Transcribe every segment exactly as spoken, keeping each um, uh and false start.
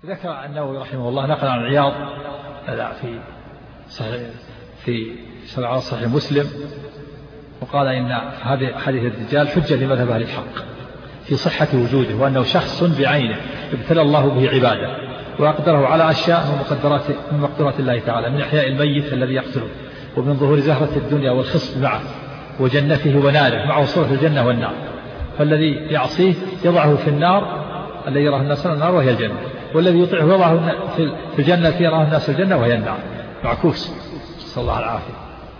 ذكر النووي رحمه الله نقل عن عياض في صحيح في شرع صحيح مسلم وقال إن هذه حديث الدجال حجة لمذهب أهل الحق في صحة وجوده، وأنه شخص بعينه ابتلى الله به عباده وأقدره على أشياء من مقدرات من مقدرات الله تعالى، من إحياء الميت الذي يقتله، ومن ظهور زهرة الدنيا والخصب معه، وجنته وناره معه صورة الجنة والنار، فالذي يعصيه يضعه في النار الذي يراه الناس النار وهي الجنة، والذي يطيعه يضعه في الجنة يراه الناس الجنة وهي النار، معكوس، صلى الله العافية.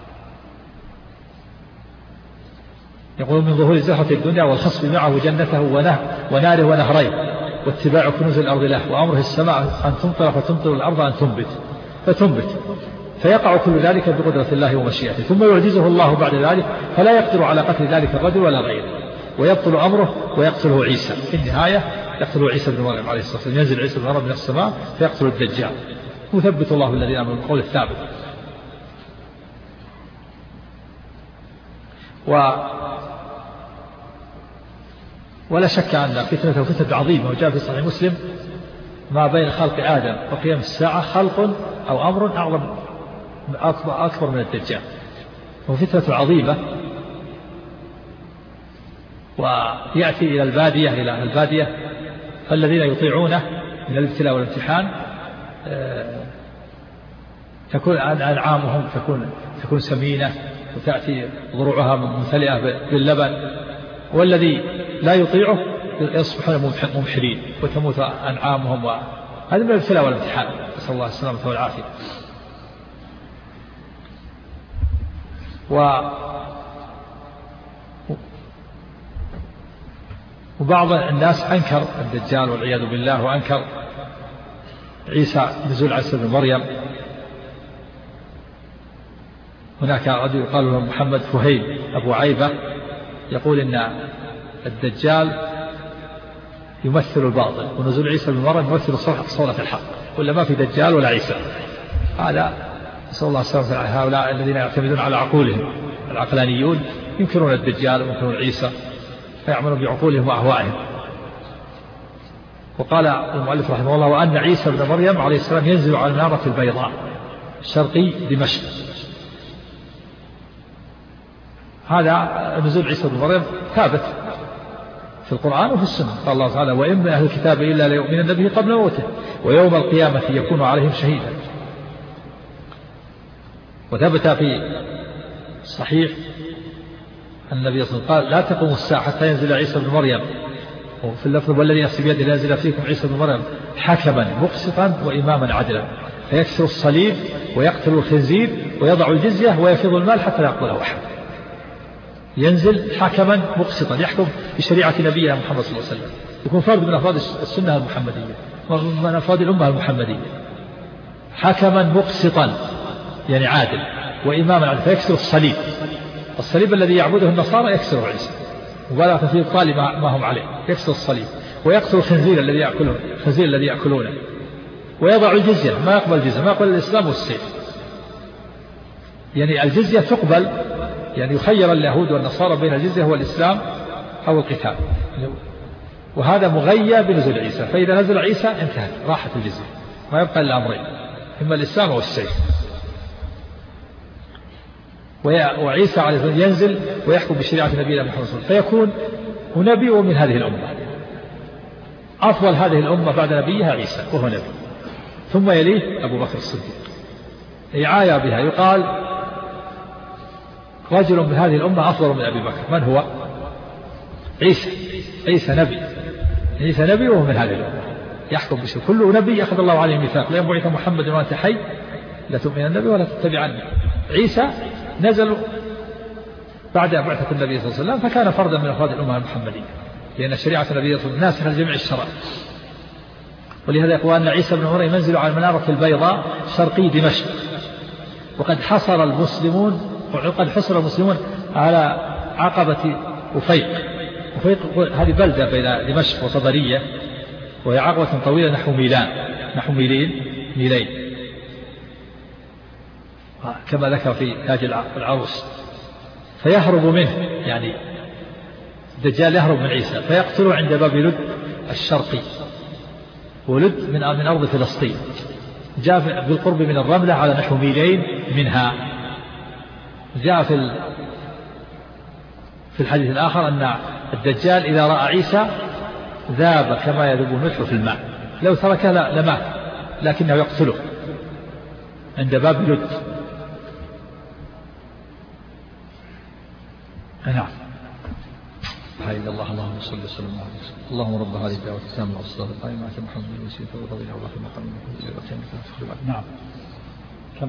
يقول من ظهور زهرة الدنيا والخصب معه جنته وناره ونهرين، واتباع كنوز الأرض له، وأمره السماء أن تمطر فتمطر الأرض أن تنبت فتنبت، فيقع كل ذلك بقدرة الله ومشيئته، ثم يعجزه الله بعد ذلك فلا يقدر على قتل ذلك الرجل ولا غيره، ويبطل أمره ويقتله عيسى في النهاية، يقتل عيسى بن مريم عليه الصلاة والسلام، ينزل عيسى بن مريم من السماء فيقتل الدجال، ويثبت الله الذين آمنوا بالقول الثابت. و ولا شك أن فتنته فتنة عظيمة، وجاء في صحيح مسلم ما بين خلق آدم وقيام الساعة خلق أو أمر أعظم أكبر من الدجال، وفتنة عظيمة. ويأتي إلى البادية إلى البادية فالذين يطيعونه من الابتلاء والامتحان تكون أنعامهم تكون تكون سمينة وتأتي ضروعها ممتلئة باللبن، والذي لا يطيعه يصبحون ممحرين وتموت أنعامهم، وهذا من الابتلاء والامتحان، نسأل الله السلامة والعافية. و وبعض الناس أنكر الدجال والعياذ بالله، وأنكر عيسى نزول عيسى بن مريم. هناك رجل يقال له محمد فهيم أبو عيبة يقول إن الدجال يمثل الباطل، ونزول عيسى بن مريم يمثل صورة الحق، ولا ما في دجال ولا عيسى. هذا نسأل الله السلامة. هؤلاء الذين يعتمدون على عقولهم العقلانيون ينكرون الدجال وينكرون عيسى، فيعملون بعقولهم وأهوائهم. وقال المؤلف رحمه الله وأن عيسى بن مريم عليه السلام ينزل على المنارة البيضاء شرقي دمشق. هذا نزول عيسى بن مريم ثابت في القرآن وفي السنة، قال الله تعالى وإن من أهل الكتاب إلا ليؤمنن به قبل موته ويوم القيامة يكون عليهم شهيدا. وثبت في صحيح النبي صلى الله عليه وسلم قال لا تقوم الساعة حتى ينزل عيسى بن مريم، وفي اللفظ والذي نفسي بيده لا ينزل فيكم عيسى بن مريم حكما مقسطا وإماما عدلا فيكسر الصليب ويقتل الخنزير ويضع الجزية ويفيض المال حتى لا يقبله أحد. ينزل حكما مقسطا يحكم بشريعة نبينا محمد صلى الله عليه وسلم، يكون فرد من أفراد السنة المحمدية ومن أفراد الأمة المحمدية. حكما مقسطا يعني عادل، وإماما عدلا فيكسر الصليب، الصليب الذي يعبده النصارى يكسر عيسى مبالغة في إبطال ما هم عليه، يكسر الصليب ويقتل الخنزير الذي يأكلون الخنزير الذي يأكلونه، ويضع الجزية، ما يقبل الجزية، ما يقبل الإسلام والسيف. يعني الجزية تقبل، يعني يخير اليهود والنصارى بين الجزية والإسلام أو القتال، وهذا مغيى بنزول عيسى، فإذا نزل عيسى انتهت راحت الجزية، ما يبقى إلا أمرين إما الإسلام أو السيف. وعيسى عليه السلام ينزل ويحكم بشريعة نبينا محمد صلى الله عليه وسلم، فيكون نبي من هذه الأمة، أفضل هذه الأمة بعد نبيها عيسى وهو نبي، ثم يليه أبو بكر الصديق. رعاية بها يقال رجل من هذه الأمة أفضل من أبي بكر، من هو؟ عيسى. عيسى نبي، عيسى نبي وهو من هذه الأمة يحكم بشريعة، كل نبي أخذ الله عليه ميثاق لئن بعث محمد وأنت حي لتؤمن النبي ولا تتبعني. عيسى نزل بعد بعثة النبي صلى الله عليه وسلم، فكان فردا من أفراد الأمة المحمدية، لأن شريعة النبي صلى الله عليه وسلم ناسخة لجميع الشرائع. ولهذا يقول أن عيسى بن مريم ينزل على المنارة البيضاء شرقي دمشق. وقد حصر المسلمون وقد حصر المسلمون على عقبة أفيق. أفيق هذه بلدة بين دمشق وطبرية، وهي عقبة طويلة نحو ميلان نحو ميلين ميلين كما ذكر في تاج العروس. فيهرب منه، يعني الدجال يهرب من عيسى فيقتله عند باب لد الشرقي، ولد من من أرض فلسطين، جاء بالقرب من الرملة على نحو ميلين منها. جاء في في الحديث الآخر أن الدجال إذا رأى عيسى ذاب كما يذوب الملح في الماء، لو تركه لمات لكنه يقتله عند باب لد. نعم. لا إله إلا الله، اللهم صل وسلم على رسول الله. اللهم رب هذه الدعوة التامة والصلاة القائمة آت محمد الوسيلة والفضيلة والله في المقام المحمود. نعم. كم.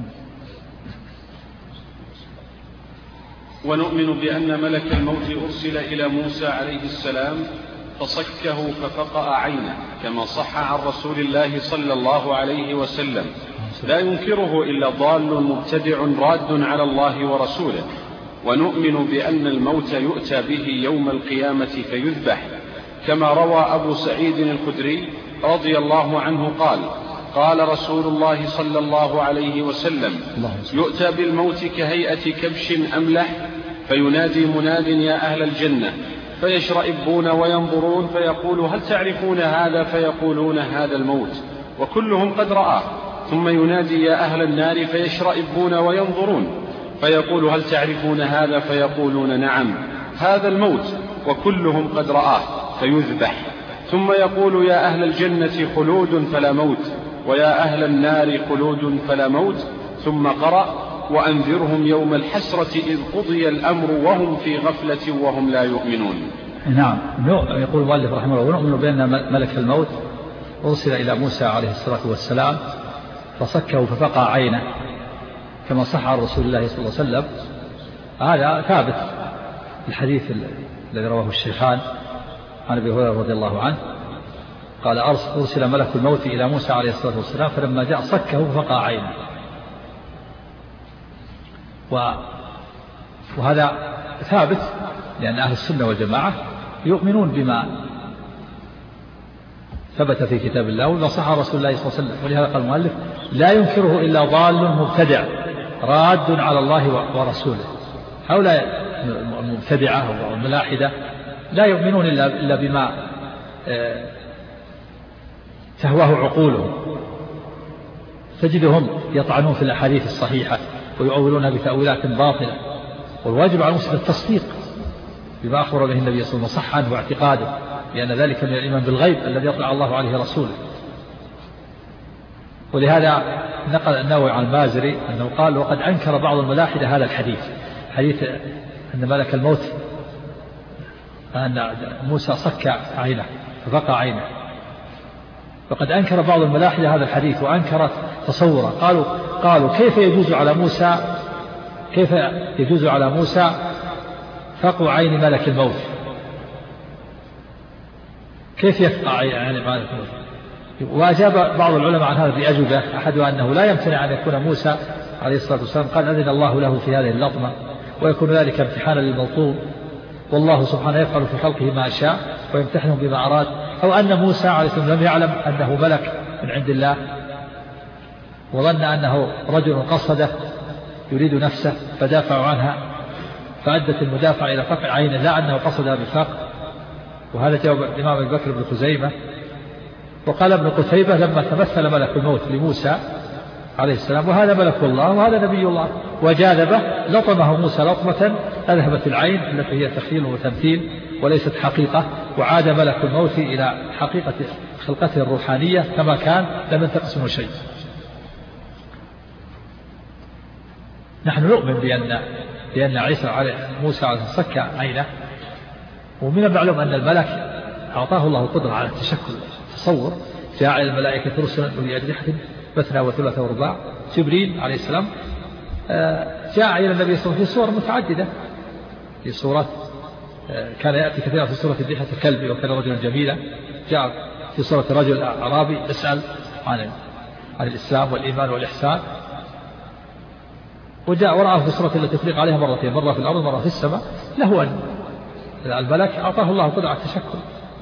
ونؤمن بأن ملك الموت أرسل إلى موسى عليه السلام فصكه ففقأ عينه كما صح عن رسول الله صلى الله عليه وسلم، لا ينكره إلا ضال مبتدع راد على الله ورسوله. ونؤمن بأن الموت يؤتى به يوم القيامة فيذبح، كما روى أبو سعيد الخدري رضي الله عنه قال قال رسول الله صلى الله عليه وسلم: يؤتى بالموت كهيئة كبش أملح فينادي مناد يا أهل الجنة، فيشرئبون وينظرون فيقول هل تعرفون هذا؟ فيقولون هذا الموت، وكلهم قد رآه. ثم ينادي يا أهل النار فيشرئبون وينظرون فيقول هل تعرفون هذا؟ فيقولون نعم هذا الموت، وكلهم قد رآه، فيذبح. ثم يقول يا أهل الجنة خلود فلا موت، ويا أهل النار خلود فلا موت. ثم قرأ وأنذرهم يوم الحسرة إذ قضي الأمر وهم في غفلة وهم لا يؤمنون. نعم. يقول المؤلف رحمه الله: ونؤمن بأن ملك الموت أرسل إلى موسى عليه الصلاة والسلام فصكه ففقع عينه كما صح عن رسول الله صلى الله عليه وسلم. هذا ثابت الحديث الذي رواه الشيخان عن أبي هريرة رضي الله عنه قال: أرسل ملك الموت إلى موسى عليه الصلاة والسلام فلما جاء صكه ففقع عينه. وهذا ثابت لأن أهل السنة والجماعة يؤمنون بما ثبت في كتاب الله وما صح عن رسول الله صلى الله عليه وسلم. ولهذا قال المؤلف: لا ينكره إلا ضال مبتدع راد على الله ورسوله. هؤلاء المبتدعة والملاحدة لا يؤمنون إلا بما تهواه عقولهم، تجدهم يطعنون في الأحاديث الصحيحة ويؤولونها بتأويلات باطلة. والواجب على المسلم التصديق بما أخبر به النبي صلى الله عليه وسلم وصح عنه واعتقاده، لأن ذلك من الإيمان بالغيب الذي يطلع الله عليه رسوله. ولهذا نقل النووي عن المازري أنه قال: وقد أنكر بعض الملاحدة هذا الحديث، حديث أن ملك الموت أن موسى صك عينه ففقع عينه. وقد أنكر بعض الملاحدة هذا الحديث وأنكرت تصوره. قالوا قالوا كيف يجوز على موسى كيف يجوز على موسى فقع عين ملك الموت؟ كيف يفقع عين ملك الموت؟ وأجاب بعض العلماء عن هذا بأجوبة، أحدها أنه لا يمتنع أن يكون موسى عليه الصلاة والسلام قال أذن الله له في هذه اللطمة، ويكون ذلك امتحانا للملطوم، والله سبحانه يفعل في خلقه ما شاء ويمتحنهم بما أراد. أو أن موسى عليه السلام لم يعلم أنه ملك من عند الله وظن أنه رجل قصده يريد نفسه فدافع عنها فأدت المدافع إلى فقع عينه، لا أنه قصدها بفقع. وهذا جواب الإمام أبي بكر بن خزيمة. وقال ابن قتيبة: لما تمثل ملك الموت لموسى عليه السلام وهذا ملك الله وهذا نبي الله وجاذبه لطمه موسى لطمة أذهبت العين التي هي تخيل وتمثيل وليست حقيقة، وعاد ملك الموت إلى حقيقة خلقته الروحانية كما كان لم ينتقص منه شيء. نحن نؤمن بأن بأن عيسى عليه موسى عليه صك عينه. ومن المعلوم أن الملك أعطاه الله القدرة على التشكل. تصور جاء الملائكة رسلا أولي أجنحة مثنى وثلاث ورباع. جبريل عليه السلام جاء إلى النبي صلى الله عليه وسلم في صور متعددة، في صورة كان يأتي كثيرا في صورة ذبيحة الكلب وكان رجلا جميلا، جاء في صورة رجل أعرابي يسأل عن عن الإسلام والإيمان والإحسان، وجاء ورآه في الصورة التي تفريق عليها مرتين، مرة في الأرض مرة في السماء. له أن الملك أعطاه الله قدرة على التشكل.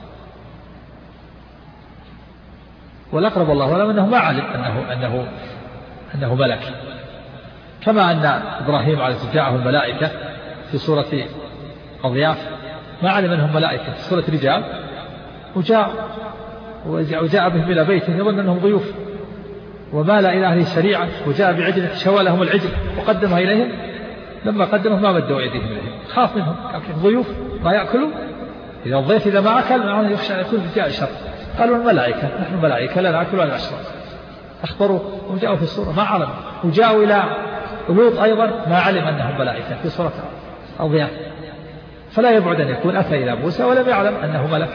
والأقرب الله ولم أنه ما علم أنه, أنه, أنه ملك، كما أن إبراهيم عليه السلام جاءه الملائكة في صورة أضياف ما علم أنهم ملائكة في صورة رجال، وجاء وجاء بهم إلى بيته يظن أنهم ضيوف، ومال إلى أهله سريعا وجاء بعجل شوى لهم العجل وقدمها إليهم، لما قدمه ما مدوا أيديهم إليهم، خاف منهم ضيوف ما يأكلوا، إذا الضيف إذا ما أكل معه يخشى أن يكون جاء شر. قالوا الملائكة، نحن الملائكة لا نأكل ولا نشرب. أخبروا وجاءوا في الصورة ما علم، وجاءوا إلى لوط أيضا ما علم أنهم ملائكة في صورة أضياف، فلا يبعد أن يكون أتى إلى موسى ولم يعلم أنه ملك.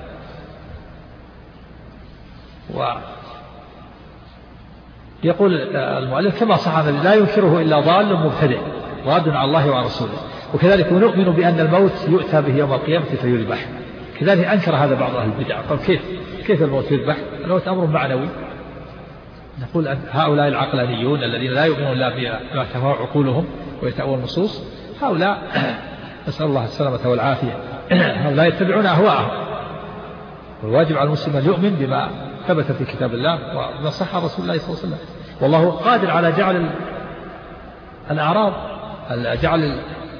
ويقول المؤلف كما صح لا ينكره إلا ضال مبتدع راد على الله وعلى رسوله. وكذلك نؤمن بأن الموت يؤتى به يوم القيامة فيذبح. كذلك أنكر هذا بعض أهل البدع، قال كيف كيف الموت يذبح؟ الموت أمر معنوي. نقول أن هؤلاء العقلانيون الذين لا يؤمنون إلا بما تهوى عقولهم ويتأوى النصوص، هؤلاء نسأل الله السلامة والعافية، هؤلاء يتبعون أهواءهم. والواجب على المسلم أن يؤمن بما ثبت في كتاب الله وما صح رسول الله صلى الله عليه وسلم. والله قادر على جعل الأعراض جعل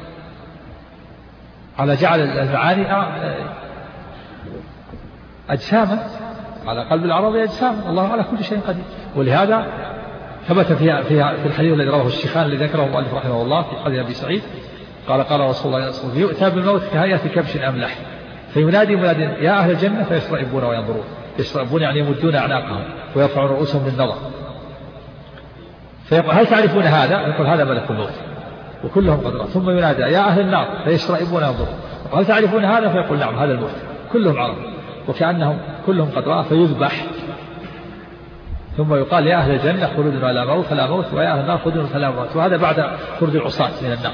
على جعل المعاني أجساما، على قلب الأعراض أجساما، الله على كل شيء قدير. ولهذا ثبت فيها فيها في الحديث الذي رواه الشيخان الذي ذكره المؤلف رحمه الله في حديث أبي سعيد قال قال رسول الله صلى الله عليه وسلم يؤتى بالموت كهيئة كبش أملح فينادي مناد يا أهل الجنة فيشرئبون وينظرون. يشرئبون يعني يمدون أعناقهم ويرفعون رؤوسهم بالنظر، فيقول هل تعرفون هذا؟ يقول هذا ملك الموت وكلهم قد رأوا. ثم ينادى يا أهل النار فيشرئبون وينظرون، هل تعرفون هذا؟ فيقول نعم هذا الموت كلهم عرفوا وكأنهم كلهم قد رأوا فيذبح. ثم يقال يا أهل الجنة خلود ولا موت فلا موت ويا أهل النار خلود فلا موت، وهذا بعد خروج العصاة من النار.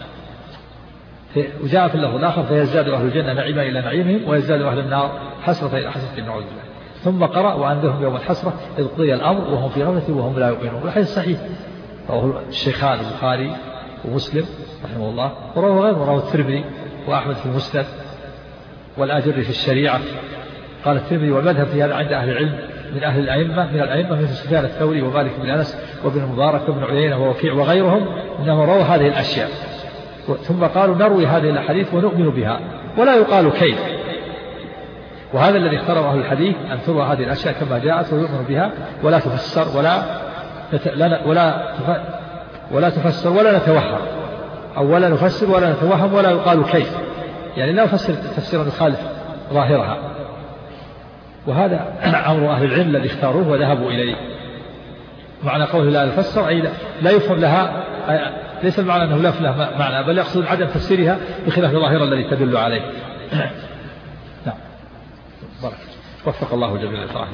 وجاء في اللفظ الآخر فيزداد أهل الجنة نعيما إلى نعيمهم ويزداد أهل النار حسرة إلى حسرة نعوذ بالله. ثم قرأ وأنذرهم يوم الحسرة إذ قضي الأمر وهم في غفلة وهم لا يؤمنون. والحديث صحيح رواه الشيخان البخاري ومسلم رحمه الله، ورواه غيره، رواه الترمذي وأحمد في المسند والآجري في الشريعة. قال الترمذي والمذهب في هذا عند أهل العلم من أهل الأئمة من الأئمة مثل سفيان الثوري ومالك بن أنس وابن المبارك وابن عيينة ووكيع وغيرهم إنهم رووا هذه الأشياء. ثم قالوا نروي هذه الحديث ونؤمن بها ولا يقال كيف. وهذا الذي اختاره أهل الحديث أن تروى هذه الأشياء كما جاءت ويؤمن بها ولا تفسر ولا ولا ولا تفسر ولا نتوهم، أو ولا نفسر ولا نتوهم ولا يقال كيف، يعني لا نفسر تفسيرا يخالف ظاهرها. وهذا أمر أهل العلم الذي اختاروه وذهبوا إليه. معنى قوله لا نفسر أي لا يفهم لها، ليس المعنى أنه لا يفهم لها معنى، بل يقصد عدم تفسيرها بخلاف ظاهرها الذي تدل عليه. نعم بارك وفق الله جميع الإطاعة.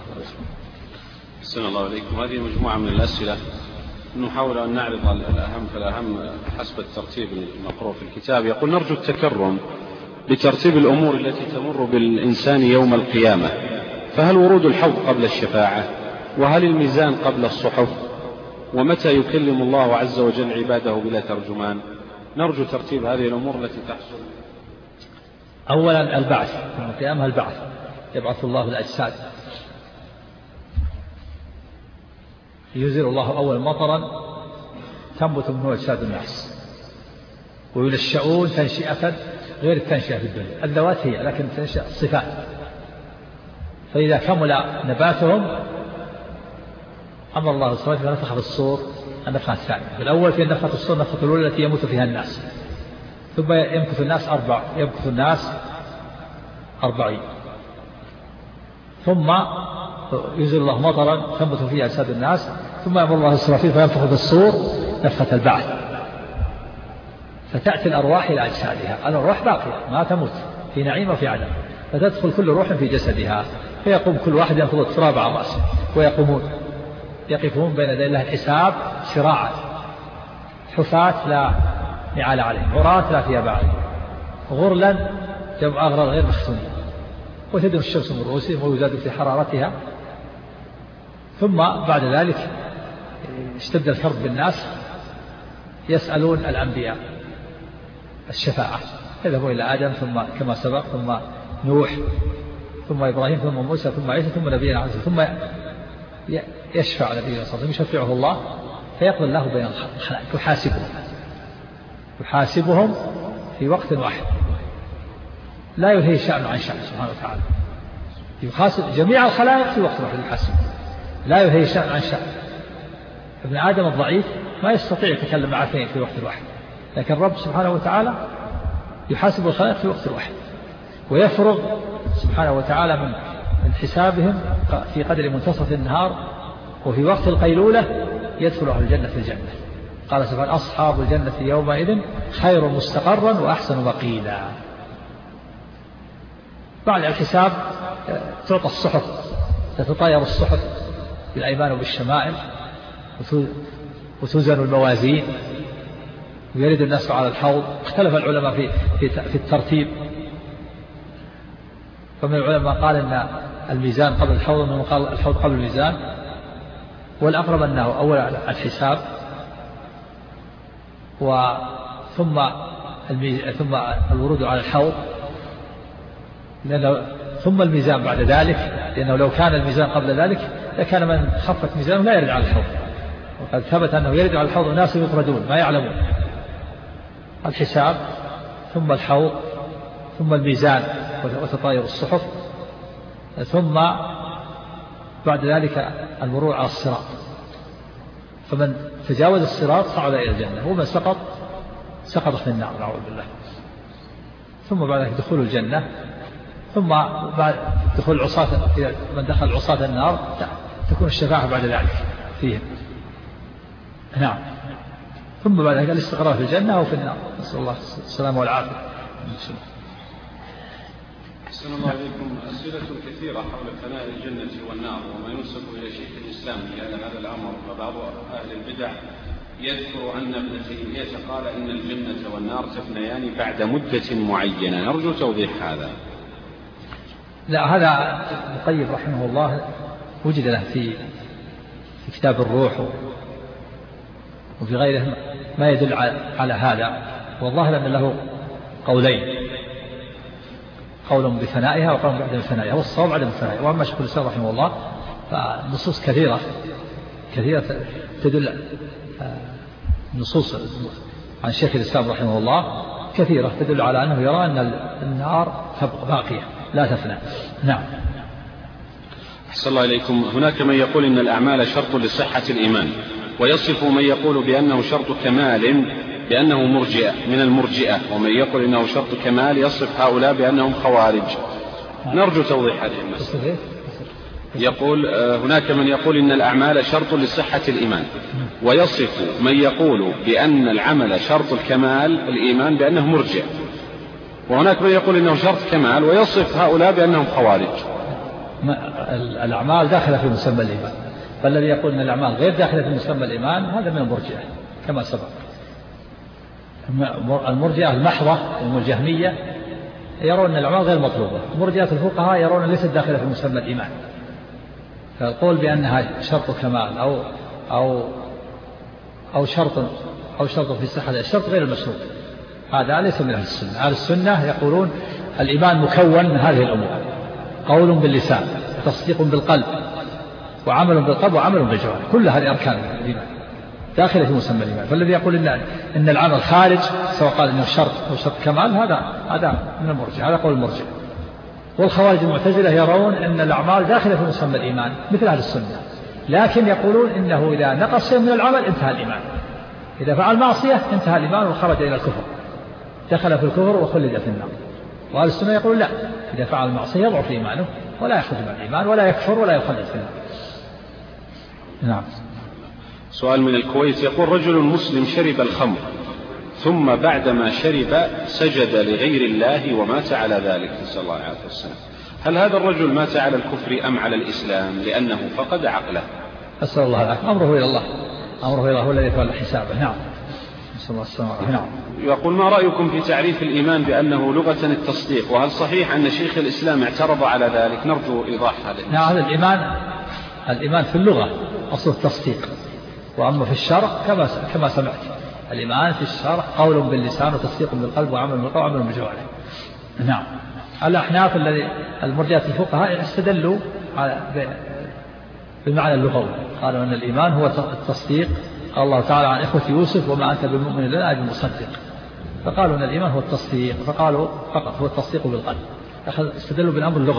أحسن الله إليكم. هذه مجموعة من الأسئلة نحاول أن نعرض الأهم فالأهم حسب الترتيب المقروء في الكتاب. يقول نرجو التكرم بترتيب الأمور التي تمر بالإنسان يوم القيامة، فهل ورود الحوض قبل الشفاعة؟ وهل الميزان قبل الصحف؟ ومتى يكلم الله عز وجل عباده بلا ترجمان؟ نرجو ترتيب هذه الأمور التي تحصل. أولا البعث، يوم القيامة البعث، يبعث الله الأجساد، ينزل الله أول مطرا تنبت منه أجساد الناس وينشأون تنشئة غير التنشئة في الدنيا. الذوات هي لكن تنشئ الصفات. فإذا كمل نباتهم أمر الله سبحانه وتعالى فنفخ في الصور النفخة الثانية. الأول في نفخة الصور النفخة الأولى التي يموت فيها الناس، ثم يمكث الناس أربع يمكث الناس أربعين، ثم ينزل الله مطرا تنبت فيه أجساد الناس، ثم يأمر الله إسرافيل فينفخ في الصور نفخة البعث، فتأتي الأرواح إلى أجسادها. الأرواح باقية ما تموت في نعيم وفي عدم، فتدخل كل روح في جسدها، فيقوم كل واحد ينفض التراب على رأسه ويقومون يقفون بين يدي الله الحساب شراعا حفاة لا نعال عليهم، عراة لا ثياب عليهم، غرلا جمع أغرار غير مختونين، وتدنو الشمس من رؤوسهم ويزاد في حرارتها. ثم بعد ذلك اشتد الكرب بالناس، يسألون الأنبياء الشفاعة، يذهبوا إلى آدم ثم كما سبق ثم نوح ثم إبراهيم ثم موسى ثم عيسى ثم نبينا عيسى، ثم يشفع نبينا صلى الله عليه وسلم يشفعه الله فيقضي الله بين الخلائق يحاسبهم يحاسبهم في وقت واحد لا يلهي شأن عن شأن سبحانه وتعالى. يحاسب جميع الخلائق في وقت واحد يحاسب، لا يهي شأن عن شأن. ابن آدم الضعيف ما يستطيع يتكلم مع اثنين في وقت واحد، لكن الرب سبحانه وتعالى يحاسب الخلائق في وقت واحد، ويفرغ سبحانه وتعالى من من حسابهم في قدر منتصف النهار، وفي وقت القيلولة يدخل أهل الجنة في الجنة. قال سبحانه: أصحاب الجنة يومئذ خير مستقرا وأحسن مقيلا. بعد الحساب تعطى الصحف، تتطاير الصحف بالأيمان وبالشمائل، وتوزن الموازين، ويرد الناس على الحوض. اختلف العلماء في في الترتيب، فمن العلماء قال ان الميزان قبل الحوض، ومن قال الحوض قبل الميزان، والأقرب أنه أول الحساب وثم ثم الورود على الحوض، لأنه ثم الميزان بعد ذلك، لأنه لو كان الميزان قبل ذلك لكان من خفت ميزانه لا يرد على الحوض، وقد ثبت أنه يرد على الحوض وناس يطردون ما يعلمون. الحساب ثم الحوض ثم الميزان وتطاير الصحف، ثم بعد ذلك المرور على الصراط، فمن تجاوز الصراط صعد إلى الجنة، ومن سقط سقط في النار نعوذ بالله. ثم بعد ذلك دخول الجنة، ثم بعد دخول العصاة، من دخل عصاة النار تكون الشفاعة بعد ذلك فيهم. نعم. ثم بعد ذلك الاستقرار في الجنة أو في النار، نسأل الله السلامة والعافية. أحسن الله إليكم. أسئلة كثيرة حول فناء الجنة والنار وما ينسب إلى شيخ الإسلام في هذا الأمر. فبعض أهل البدع يذكر أن ابن تيمية قال إن الجنة والنار تفنيان بعد مدة معينة، نرجو توضيح هذا. لا، هذا القيم رحمه الله وجد له في في كتاب الروح وفي غيره ما يدل على هذا، والظاهر أن له قولين، قول بفنائها وقول بعدم فنائها، والصواب عدم فنائها. وأما شيخ الإسلام رحمه الله فنصوص كثيرة كثيرة تدل، نصوص عن شيخ الإسلام رحمه الله كثيرة تدل على أنه يرى أن النار تبقى باقية لا تفنى. نعم. أحسن الله إليكم. هناك من يقول إن الأعمال شرط لصحة الإيمان، ويصف من يقول بأنه شرط كمال بأنه مرجئة من المرجئة، ومن يقول إنه شرط كمال يصف هؤلاء بأنهم خوارج. نرجو توضيح هذه المسألة. يقول هناك من يقول إن الأعمال شرط لصحة الإيمان، ويصف من يقول بأن العمل شرط الكمال الإيمان بأنه مرجئ، وهناك من يقول إنه شرط كمال ويصف هؤلاء بأنهم خوارج. الأعمال داخلة في مسمى الإيمان، فالذي يقول أن الأعمال غير داخلة في مسمى الإيمان هذا من المرجئة كما سبق. المرجئة المحضة والجهمية يرون أن الأعمال غير مطلوبة، مرجئة الفقهاء يرون ليست داخلة في مسمى الإيمان، فالقول بأنها شرط كمال أو أو أو شرط أو شرط في الصحة، الشرط غير المشروط، هذا ليس من أهل السنة. أهل السنة يقولون الإيمان مكون من هذه الأمور: قول باللسان، وتصديق بالقلب، وعمل بالقلب، وعمل بالجوارح، كل هذه أركان الإيمان داخلة في مسمى الإيمان. فالذي يقول إن إن العمل خارج سواء قال إنه شرط أو شرط كمال هذا هذا من المرجئة، هذا قول المرجئة. والخوارج المعتزلة يرون أن الأعمال داخلة في مسمى الإيمان مثل أهل السنة، لكن يقولون إنه إذا نقص من العمل انتهى الإيمان، إذا فعل معصية انتهى الإيمان وخرج إلى الكفر، دخل في الكفر وخلد في النار. وأهل السنة يقول لا، إذا فعل معصية يضعف إيمانه ولا يخرج من الإيمان ولا يكفر ولا يخلد في النار. نعم. سؤال من الكويت يقول: رجل مسلم شرب الخمر ثم بعدما شرب سجد لغير الله ومات على ذلك، نسأل الله العافية والسلام، هل هذا الرجل مات على الكفر أم على الإسلام لأنه فقد عقله؟ أسأل الله العافية. أمره إلى الله، أمره إلى الله هو الذي يتولى حسابه. نعم. نسأل الله السلامة. نعم. يقول: ما رأيكم في تعريف الإيمان بأنه لغة التصديق، وهل صحيح أن شيخ الإسلام اعترض على ذلك؟ نرجو إيضاح هذا. نعم. الإيمان الإيمان في اللغة أصل التصديق، وأما في الشرع كما كما سمعت، الإيمان في الشرع قول باللسان وتصديق بالقلب وعمل بالقلب وعمل بالجوارح. نعم. الأحناف الذي المرجئة الفقهاء استدلوا على بالمعنى اللغوي، قالوا أن الإيمان هو التصديق. قال الله تعالى عن إخوة يوسف: وما أنت بمؤمن لنا بمصدق، فقالوا أن الإيمان هو التصديق، فقالوا فقط هو التصديق بالقلب، استدلوا بالأمر اللغوي.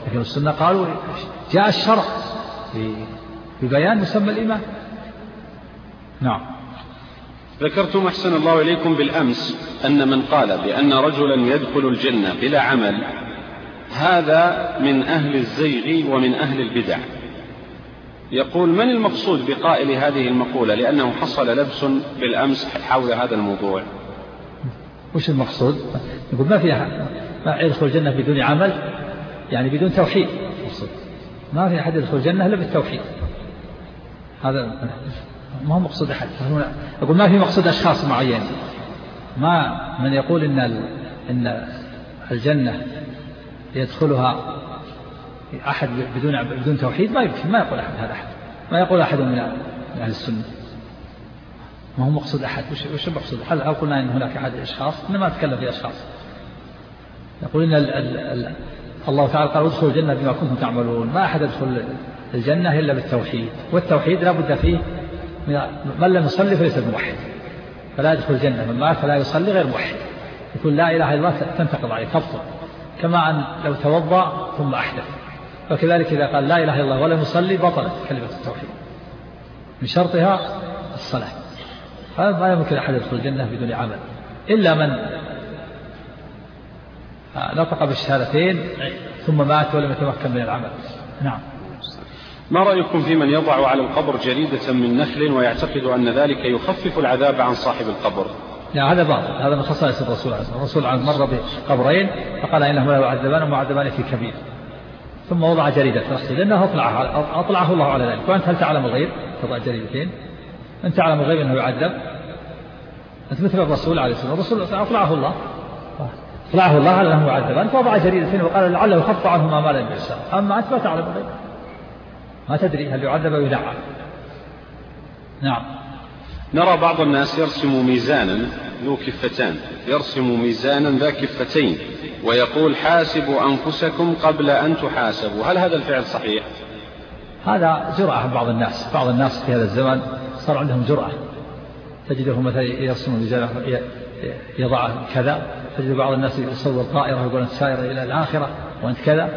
لكن السنة قالوا جاء الشرع ببيان مسمى الإيمان. نعم. ذكرتم أحسن الله إليكم بالأمس أن من قال بأن رجلا يدخل الجنة بلا عمل هذا من أهل الزيغ ومن أهل البدع. يقول من المقصود بقائل هذه المقولة؟ لأنه حصل لبس بالأمس حول هذا الموضوع. وش المقصود؟ يقول ما فيها ما يدخل الجنة بدون عمل، يعني بدون توحيد. ما في أحد يدخل الجنة إلا بالتوحيد. هذا ما هو مقصود أحد. أقول ما في مقصود أشخاص معين. ما من يقول إن إن الجنة يدخلها أحد بدون بدون توحيد ما يمكن، ما يقول أحد هذا أحد، ما يقول أحد من أهل السنة. ما هو مقصود أحد. وش وش المقصود؟ هل قلنا إن هناك أحد أشخاص؟ إنما نتكلم في أشخاص. يقول إن ال ال ال الله تعالى قال ادخلوا الجنة بما كنتم تعملون. ما أحد يدخل الجنة إلا بالتوحيد، والتوحيد لا بد فيه من لم يصلي فليس بموحد، فلا يدخل الجنة من مات فلا يصلي غير موحد. يقول لا إله إلا الله تنتقض عليه تبطل، كما أن لو توضأ ثم أحدث. وكذلك إذا قال لا إله إلا الله ولم يصلي بطلت كلمة التوحيد، من شرطها الصلاة. فما يمكن أحد يدخل الجنة بدون عمل إلا من نطق بالشهادتين ثم مات ولم يتمكن من العمل. نعم. ما رأيكم في من يضع على القبر جريدة من نخل ويعتقد أن ذلك يخفف العذاب عن صاحب القبر؟ لا هذا باطل، هذا من خصائص الرسول. الرسول عن مر بقبرين فقال إنهما لا يعذبان ومعذبان في كبير، ثم وضع جريدة تخشي لأنه أطلعه, أطلعه الله على ذلك. وأنت هل تعلم الغيب تضع جريدتين؟ أنت تعلم الغيب أنه يعذب؟ أنت مثل الرسول عليه الصلاة والسلام، الرسول أطلعه الله أطلعه الله على أنه يعذبان فوضع جريدتين وقال لعله يخف عنهما ما لم يسر. أما أنت ما تعلم الغيب، ما تدري هل يعذب أو يدعى. نعم. نرى بعض الناس يرسم ميزانا ذو كفتان، يرسم ميزانا ذا كفتين ويقول حاسبوا أنفسكم قبل أن تحاسبوا. هل هذا الفعل صحيح؟ هذا جرأة بعض الناس. بعض الناس في هذا الزمن صار عندهم جرأة، تجده مثلا يرسم ميزانا يضع كذا، تجد بعض الناس يصور طائرة يقول أنت سائر إلى الآخرة وأنت كذا،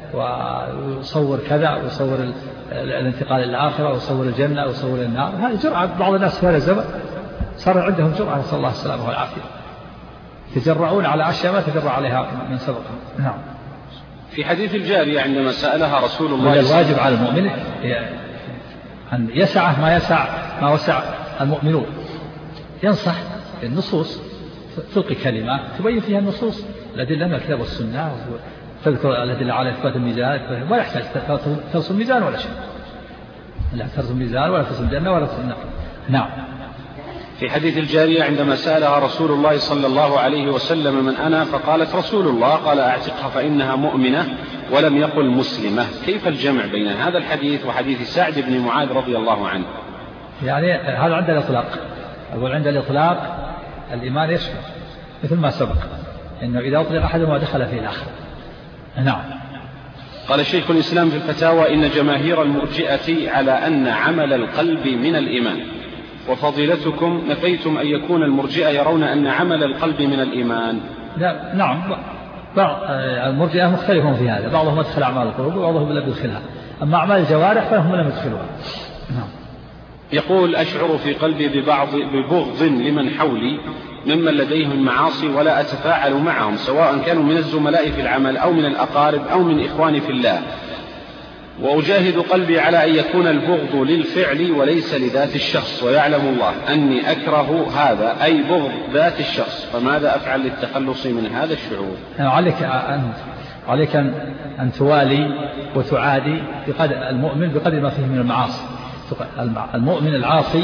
ويصور كذا ويصور الانتقال إلى الآخرة ويصور الجنة ويصور النار. هذه جرأة بعض الناس في هذا الزمن، صار عندهم جرأة نسأل الله السلامة والعافية، يتجرؤون على أشياء ما تجرأ عليها من سبقهم. نعم. في حديث الجارية عندما سألها رسول الله الواجب على المؤمن أن يسعه ما يسع ما وسع المؤمنون، ينصح النصوص، تلقي كلمات تبين فيها النصوص الأدلة من الكتاب والسنة، تذكر الأدلة على إثبات الميزان، ما يحتاج ترسم ميزان ولا شيء، لا ترسم ميزان ولا ترسم الجنة ولا ترسم النار. نعم. في حديث الجارية عندما سألها رسول الله صلى الله عليه وسلم من أنا فقالت رسول الله، قال أعتقها فإنها مؤمنة ولم يقل مسلمة. كيف الجمع بين هذا الحديث وحديث سعد بن معاذ رضي الله عنه؟ يعني هذا عند الإطلاق، أقول عند الإطلاق الإيمان يشمل مثل ما سبق إنه إذا أطلق أحدهما دخل فيه الآخر. نعم. قال شيخ الإسلام في الفتاوى إن جماهير المرجئة على أن عمل القلب من الإيمان، وفضيلتكم نفيتم أن يكون المرجئة يرون أن عمل القلب من الإيمان. لا نعم، بعض المرجئة مختلفون في هذا، بعضهم يدخل أعمال القلوب وبعضهم لم يدخلها، أما أعمال الجوارح فهم لم يدخلوها. نعم. يقول أشعر في قلبي ببعض ببغض لمن حولي ممن لديهم معاصي ولا أتفاعل معهم، سواء كانوا من الزملاء في العمل أو من الأقارب أو من إخواني في الله، وأجاهد قلبي على أن يكون البغض للفعل وليس لذات الشخص، ويعلم الله أني أكره هذا أي بغض ذات الشخص، فماذا أفعل للتخلص من هذا الشعور؟ عليك أن عليك أن توالي وتعادي بقدر المؤمن بقدر ما فيه من المعاصي. المؤمن العاصي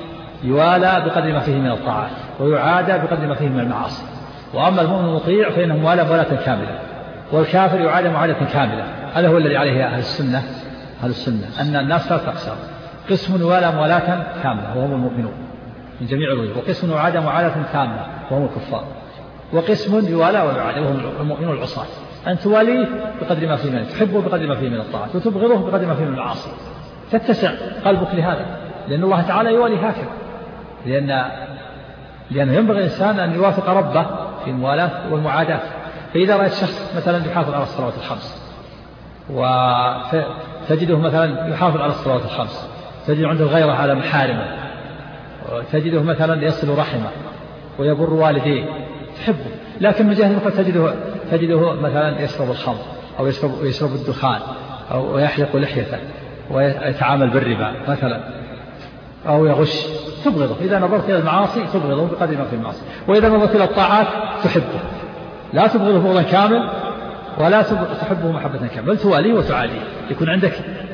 يوالى بقدر ما فيه من الطاعات ويعادى بقدر ما فيه من المعاصي، وأما المؤمن المطيع فإنه موالى مولاة كاملة، والكافر يعادى معادة كاملة. هذا هو الذي عليه أهل السنة أهل السنة أن الناس لا تقسم، قسم يوالى مولاة كاملة وهم المؤمنون من جميع الوجوه، وقسم يعادى معادة كاملة وهم الكفار، وقسم يوالى ويعادى وهم المؤمنون العصاة. أن تواليه بقدر ما فيه منه، تحبه بقدر ما فيه من الطاعات، وتبغضه بقدر ما فيه من المعاصي، تتسع قلبك لهذا، لأن الله تعالى يوالي هكذا، لأن لأنه ينبغي الإنسان أن يوافق ربه في الموالاة والمعاداة. فإذا رأيت شخص مثلا يحافظ على الصلوات الخمس وتجده مثلا يحافظ على الصلوات الخمس، تجده عنده غيرة على محارمه، تجده مثلا يصل رحمه ويبر والديه، تحبه. لكن من جهة أخرى تجده تجده مثلا يشرب الخمر أو يشرب يشرب الدخان أو يحلق لحيته ويتعامل بالربا مثلا أو يغش، تبغضه. إذا نظرت إلى المعاصي تبغضه بقدر ما في المعاصي، وإذا نظرت إلى الطاعات تحبه. لا تبغضه بغضا كامل ولا تحبه محبة كاملة، بل تواليه وتعاديه. يكون عندك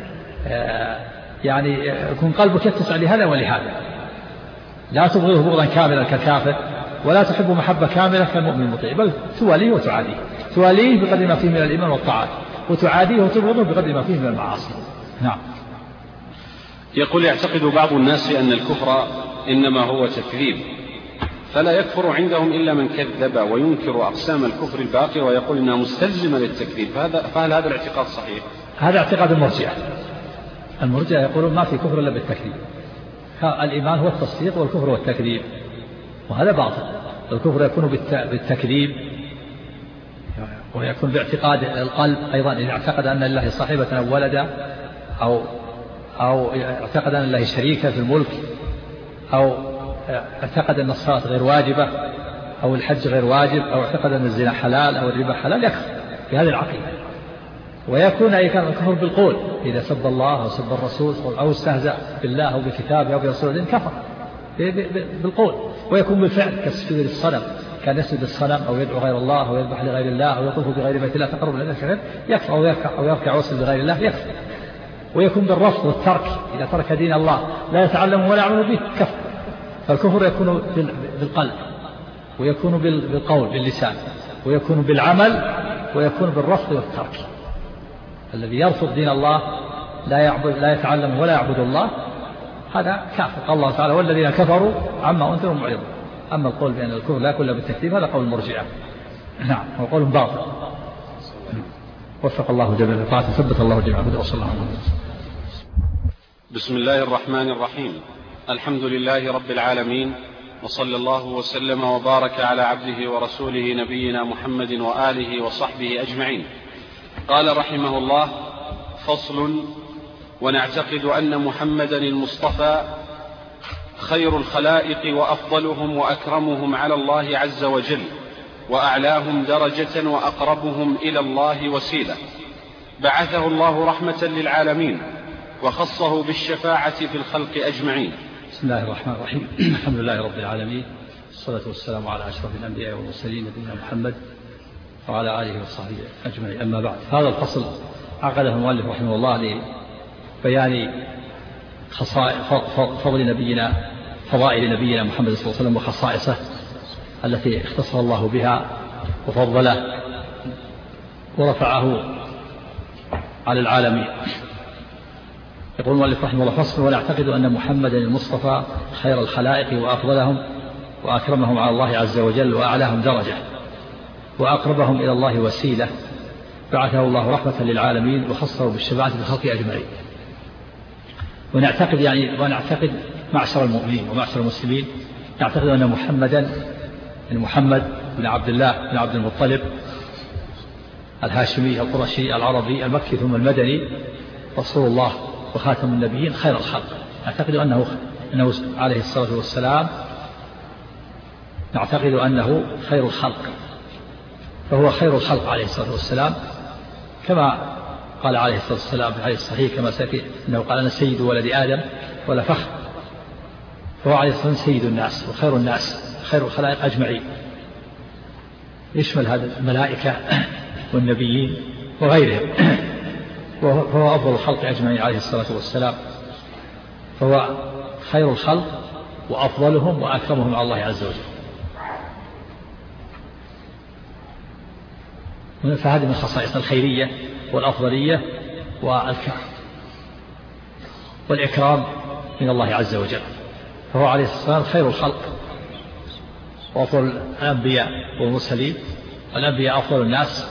يعني يكون قلبك يتسع لهذا ولهذا. لا تبغضه بغضا كاملا كالكافر، ولا تحب محبة كاملة كالمؤمن المطيع، بل تواليه وتعاديه. تواليه بقدر ما فيه من الإيمان والطاعات، وتعاديه وتبغضه بقدر ما فيه من المعاصي. نعم. يقول: يعتقد بعض الناس أن الكفر إنما هو تكذيب، فلا يكفر عندهم إلا من كذب وينكر أقسام الكفر الباقي ويقول إنها مستلزمة للتكذيب، فهل هذا الاعتقاد صحيح؟ هذا اعتقاد المرجئة. المرجئة يقولون ما في كفر إلا بالتكذيب. الإيمان هو التصديق والكفر هو التكذيب، وهذا باطل. الكفر يكون بالتكذيب ويكون باعتقاد القلب أيضا، إذا اعتقد أن الله صاحبة أو ولدا، أو أو اعتقد أن الله شريكا في الملك، أو اعتقد أن الصلاة غير واجبة، أو الحج غير واجب، أو اعتقد أن الزنا حلال أو الربا حلال، يكفر بهذه العقيدة. ويكون أيضا الكفر بالقول، إذا سب الله أو سب الرسول أو استهزأ بالله أو بكتابه أو برسوله كفر بالقول. ويكون بالفعل كالسجود للصنم، كان يسجد الصنم أو يدعو غير الله أو يذبح لغير الله أو يطوف بغير بيت الله تقرب إلى الله يكفر، أو يركع أو يركع ويسجد لغير الله يكفر. ويكون بالرفض والترك، إذا ترك دين الله لا يتعلم ولا يعمل به كفر. فالكفر يكون بالقلب، ويكون بالقول باللسان، ويكون بالعمل، ويكون بالرفض والترك. الذي يرفض دين الله لا يعبد لا يتعلم ولا يعبد الله هذا كافر. قال الله تعالى: والذين كفروا عما أنذروا معرضون. أما القول بأن الكفر لا يكون بالتكذيب هذا قول المرجئة. نعم، هو قول باطل. وفق الله جميعا للطاعة، ثبت الله جميعا. وصلى الله عليه وسلم. بسم الله الرحمن الرحيم. الحمد لله رب العالمين، وصلى الله وسلم وبارك على عبده ورسوله نبينا محمد وآله وصحبه أجمعين. قال رحمه الله: فصل. ونعتقد أن محمدا المصطفى خير الخلائق وأفضلهم وأكرمهم على الله عز وجل، وأعلاهم درجة وأقربهم إلى الله وسيلة، بعثه الله رحمة للعالمين وخصه بالشفاعة في الخلق أجمعين. بسم الله الرحمن الرحيم. الحمد لله رب العالمين، الصلاة والسلام على أشرف الأنبياء والمرسلين نبينا محمد وعلى آله وصحبه أجمعين. أما بعد، هذا الفصل عقده المؤلف رحمه الله لبيان فضل نبينا فضائل نبينا محمد صلى الله عليه وسلم وخصائصه التي اختصر الله بها وفضله ورفعه على العالمين. يقول المؤلف رحمه الله: فصل. ونعتقد أن محمدا المصطفى خير الخلائق وأفضلهم وأكرمهم على الله عز وجل وأعلاهم درجة وأقربهم إلى الله وسيلة، بعثه الله رحمة للعالمين وخصه بالشفاعة بالخلق أجمعين. ونعتقد يعني ونعتقد معشر المؤمنين ومعشر المسلمين، نعتقد أن محمدا محمد بن عبد الله بن عبد المطلب الهاشمي القرشي العربي المكي ثم المدني رسول الله وخاتم النبيين خير الخلق. نعتقد أنه أنه عليه الصلاة والسلام نعتقد أنه خير الخلق، فهو خير الخلق عليه الصلاة والسلام، كما قال عليه الصلاة والسلام في الحديث الصحيح كما سيأتي أنه قال: أنا سيد ولد آدم ولا فخر. فهو عليه الصلاة والسلام سيد الناس وخير الناس خير الخلائق أجمعين، يشمل هذا الملائكة والنبيين وغيرهم، فهو أفضل الخلق أجمعين عليه الصلاة والسلام، فهو خير الخلق وأفضلهم وأكرمهم على الله عز وجل. فهذه من خصائص الخيرية والأفضلية والإكرام من الله عز وجل. فهو عليه الصلاة والسلام خير الخلق وأفضل الأنبياء والمرسلين. الأنبياء أفضل الناس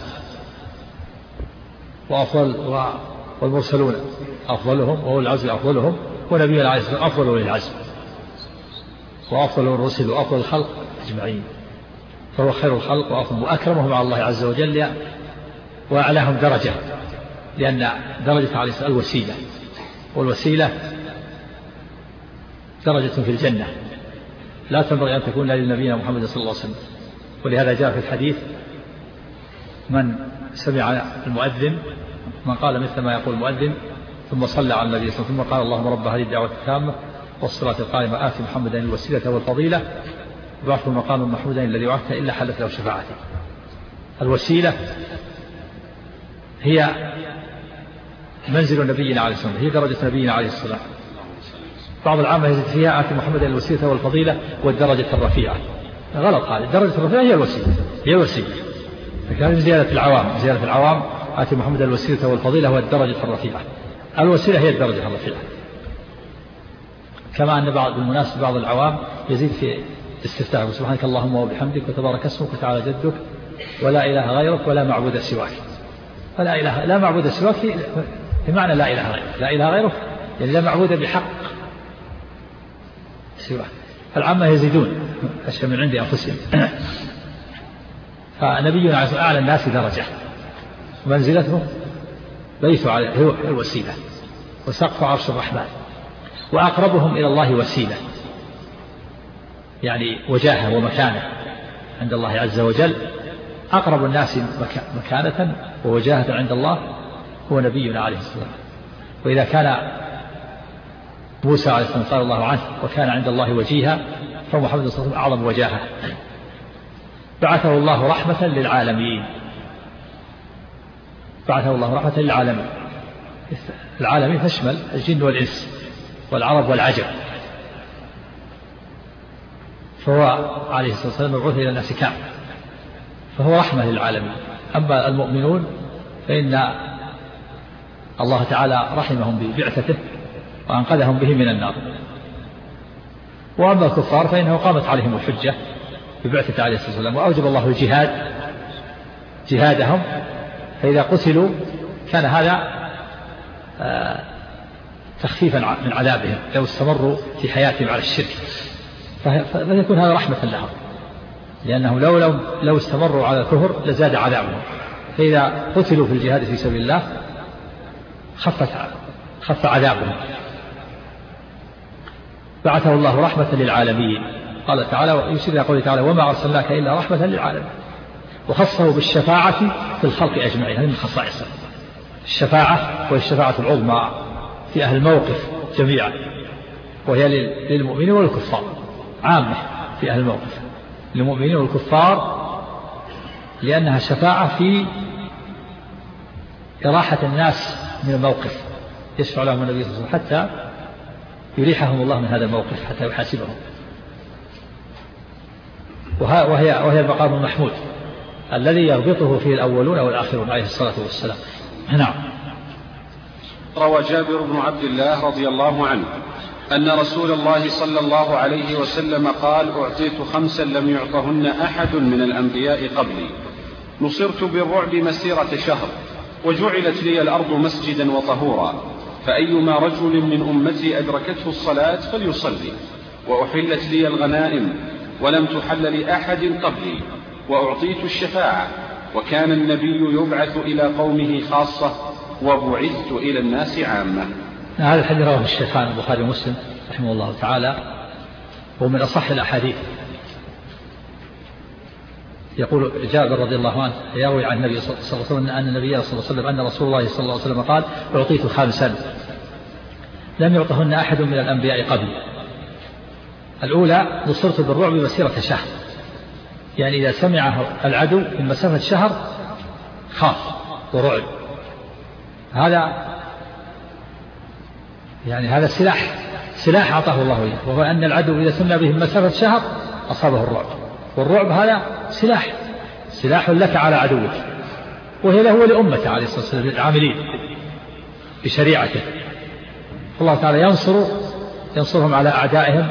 وأفضل والمرسلون أفضلهم، وهو العزم أفضلهم، ونبينا عليه الصلاة والسلام أفضل للعزم وأفضل الرسل وأفضل الخلق أجمعين. فهو خير الخلق وأفضل وأكرمهم على الله عز وجل وأعلاهم درجة، لأن درجة عليه الصلاة الوسيلة، والوسيلة درجة في الجنة لا تنبغي أن تكون لنبينا محمد صلى الله عليه وسلم. ولهذا جاء في الحديث من سمع المؤذن، من قال مثل ما يقول المؤذن ثم صلى على النبي صلى الله عليه وسلم ثم قال اللهم رب هذه الدعوة التامة والصلاة القائمة آت محمدا الوسيلة والفضيلة وبعث المقام محمودا الذي وعدته إلا حلت له شفاعته. الوسيلة هي منزل نبينا عليه الصلاة والسلام، هي درجة نبينا عليه الصلاة والسلام. بعض العامة يزيد فيها آت محمدا الوسيلة والفضيلة والدرجة الرفيعة، غلط. هذه الدرجة الرفيعة هي الوسيلة، هي الوسيلة، لكن زيادة العوام، زيادة العوام آت محمدا الوسيلة والفضيلة والدرجة الرفيعة. الوسيلة هي الدرجة الرفيعة. كما أن بعض بالمناسبة بعض العوام يزيد في استفتاحه سبحانك اللهم وبحمدك وتبارك اسمك وتعالى جدك ولا إله غيرك ولا معبود سواك. فلا إله لا معبود سواك بمعنى لا إله غيرك، لا إله غيرك يعني لا معبود بحق سواه. العامة يزيدون أشياء من عند أنفسهم. فنبينا عليه أعلى الناس درجة ومنزلته بيت عليه هو الوسيلة وسقف عرش الرحمن، وأقربهم إلى الله وسيلة يعني وجاهة ومكانة عند الله عز وجل. أقرب الناس مكانة ووجاهة عند الله هو نبينا عليه الصلاة والسلام. وإذا كان موسى عليه السلام قال الله عنه وكان عند الله وجيها، فمحمد صلى الله عليه وسلم أعظم وجاهة. بعثه الله رحمة للعالمين، بعثه الله رحمة للعالمين. العالمين تشمل الجن والإنس والعرب والعجم، فهو عليه الصلاة والسلام مبعوث إلى الناس كافة، فهو رحمة للعالمين. أما المؤمنون فإن الله تعالى رحمهم ببعثته وأنقذهم به من النار. وأما الكفار فإنه قامت عليهم الحجة ببعثة عليه الصلاة والسلام، وأوجب الله الجهاد جهادهم، فإذا قتلوا كان هذا تخفيفا من عذابهم لو استمروا في حياتهم على الشرك، فيكون هذا رحمة لهم، لأنه لو, لو, لو استمروا على الكفر لزاد عذابهم. فإذا قتلوا في الجهاد في سبيل الله خفت خف عذابهم. بعثه الله رحمة للعالمين. قال تعالى ويشير إلى قوله تعالى وما أرسلناك إلا رحمة للعالمين. وخصه بالشفاعة في الخلق أجمعين، هذه من خصائصه الشفاعة، وهي الشفاعة العظمى في أهل الموقف جميعا، وهي للمؤمنين والكفار عامة في أهل الموقف، للمؤمنين والكفار، لأنها شفاعة في إراحة الناس من الموقف، يشفع لهم النبي صلى الله عليه وسلم حتى يريحهم الله من هذا الموقف حتى يحاسبهم. وهي وهي المقام المحمود الذي يربطه فيه الأولون والآخرون عليه الصلاة والسلام. نعم. روى جابر بن عبد الله رضي الله عنه أن رسول الله صلى الله عليه وسلم قال أعطيت خمسا لم يعطهن أحد من الأنبياء قبلي، نصرت بالرعب مسيرة شهر، وجعلت لي الأرض مسجدا وطهورا، فأيما رجل من أمتي أدركته الصلاة فليصلي، وأحلت لي الغنائم ولم تحل لأحد قبلي، وأعطيت الشفاعة، وكان النبي يبعث إلى قومه خاصة، وبعثت إلى الناس عامة. هذا الحديث رواه الشيخان البخاري ومسلم رحمه الله تعالى، ومن أصح الأحاديث. يقول جابر رضي الله عنه يروي عن النبي صلى الله عليه وسلم أن النبي صلى الله عليه وسلم أن رسول الله صلى الله عليه وسلم قال أعطيت خمسا لم يعطهن أحد من الأنبياء قبلي. الأولى نصرت بالرعب مسيرة شهر، يعني إذا سمعه العدو من مسافة شهر خاف ورعب. هذا يعني هذا سلاح سلاح أعطاه الله إياه، وهو أن العدو إذا سمع به مسافة شهر أصابه الرعب، والرعب هذا سلاح سلاح لك على عدوك، وهي له لأمته عليه الصلاة والسلام العاملين بشريعته. الله تعالى ينصر ينصرهم على أعدائهم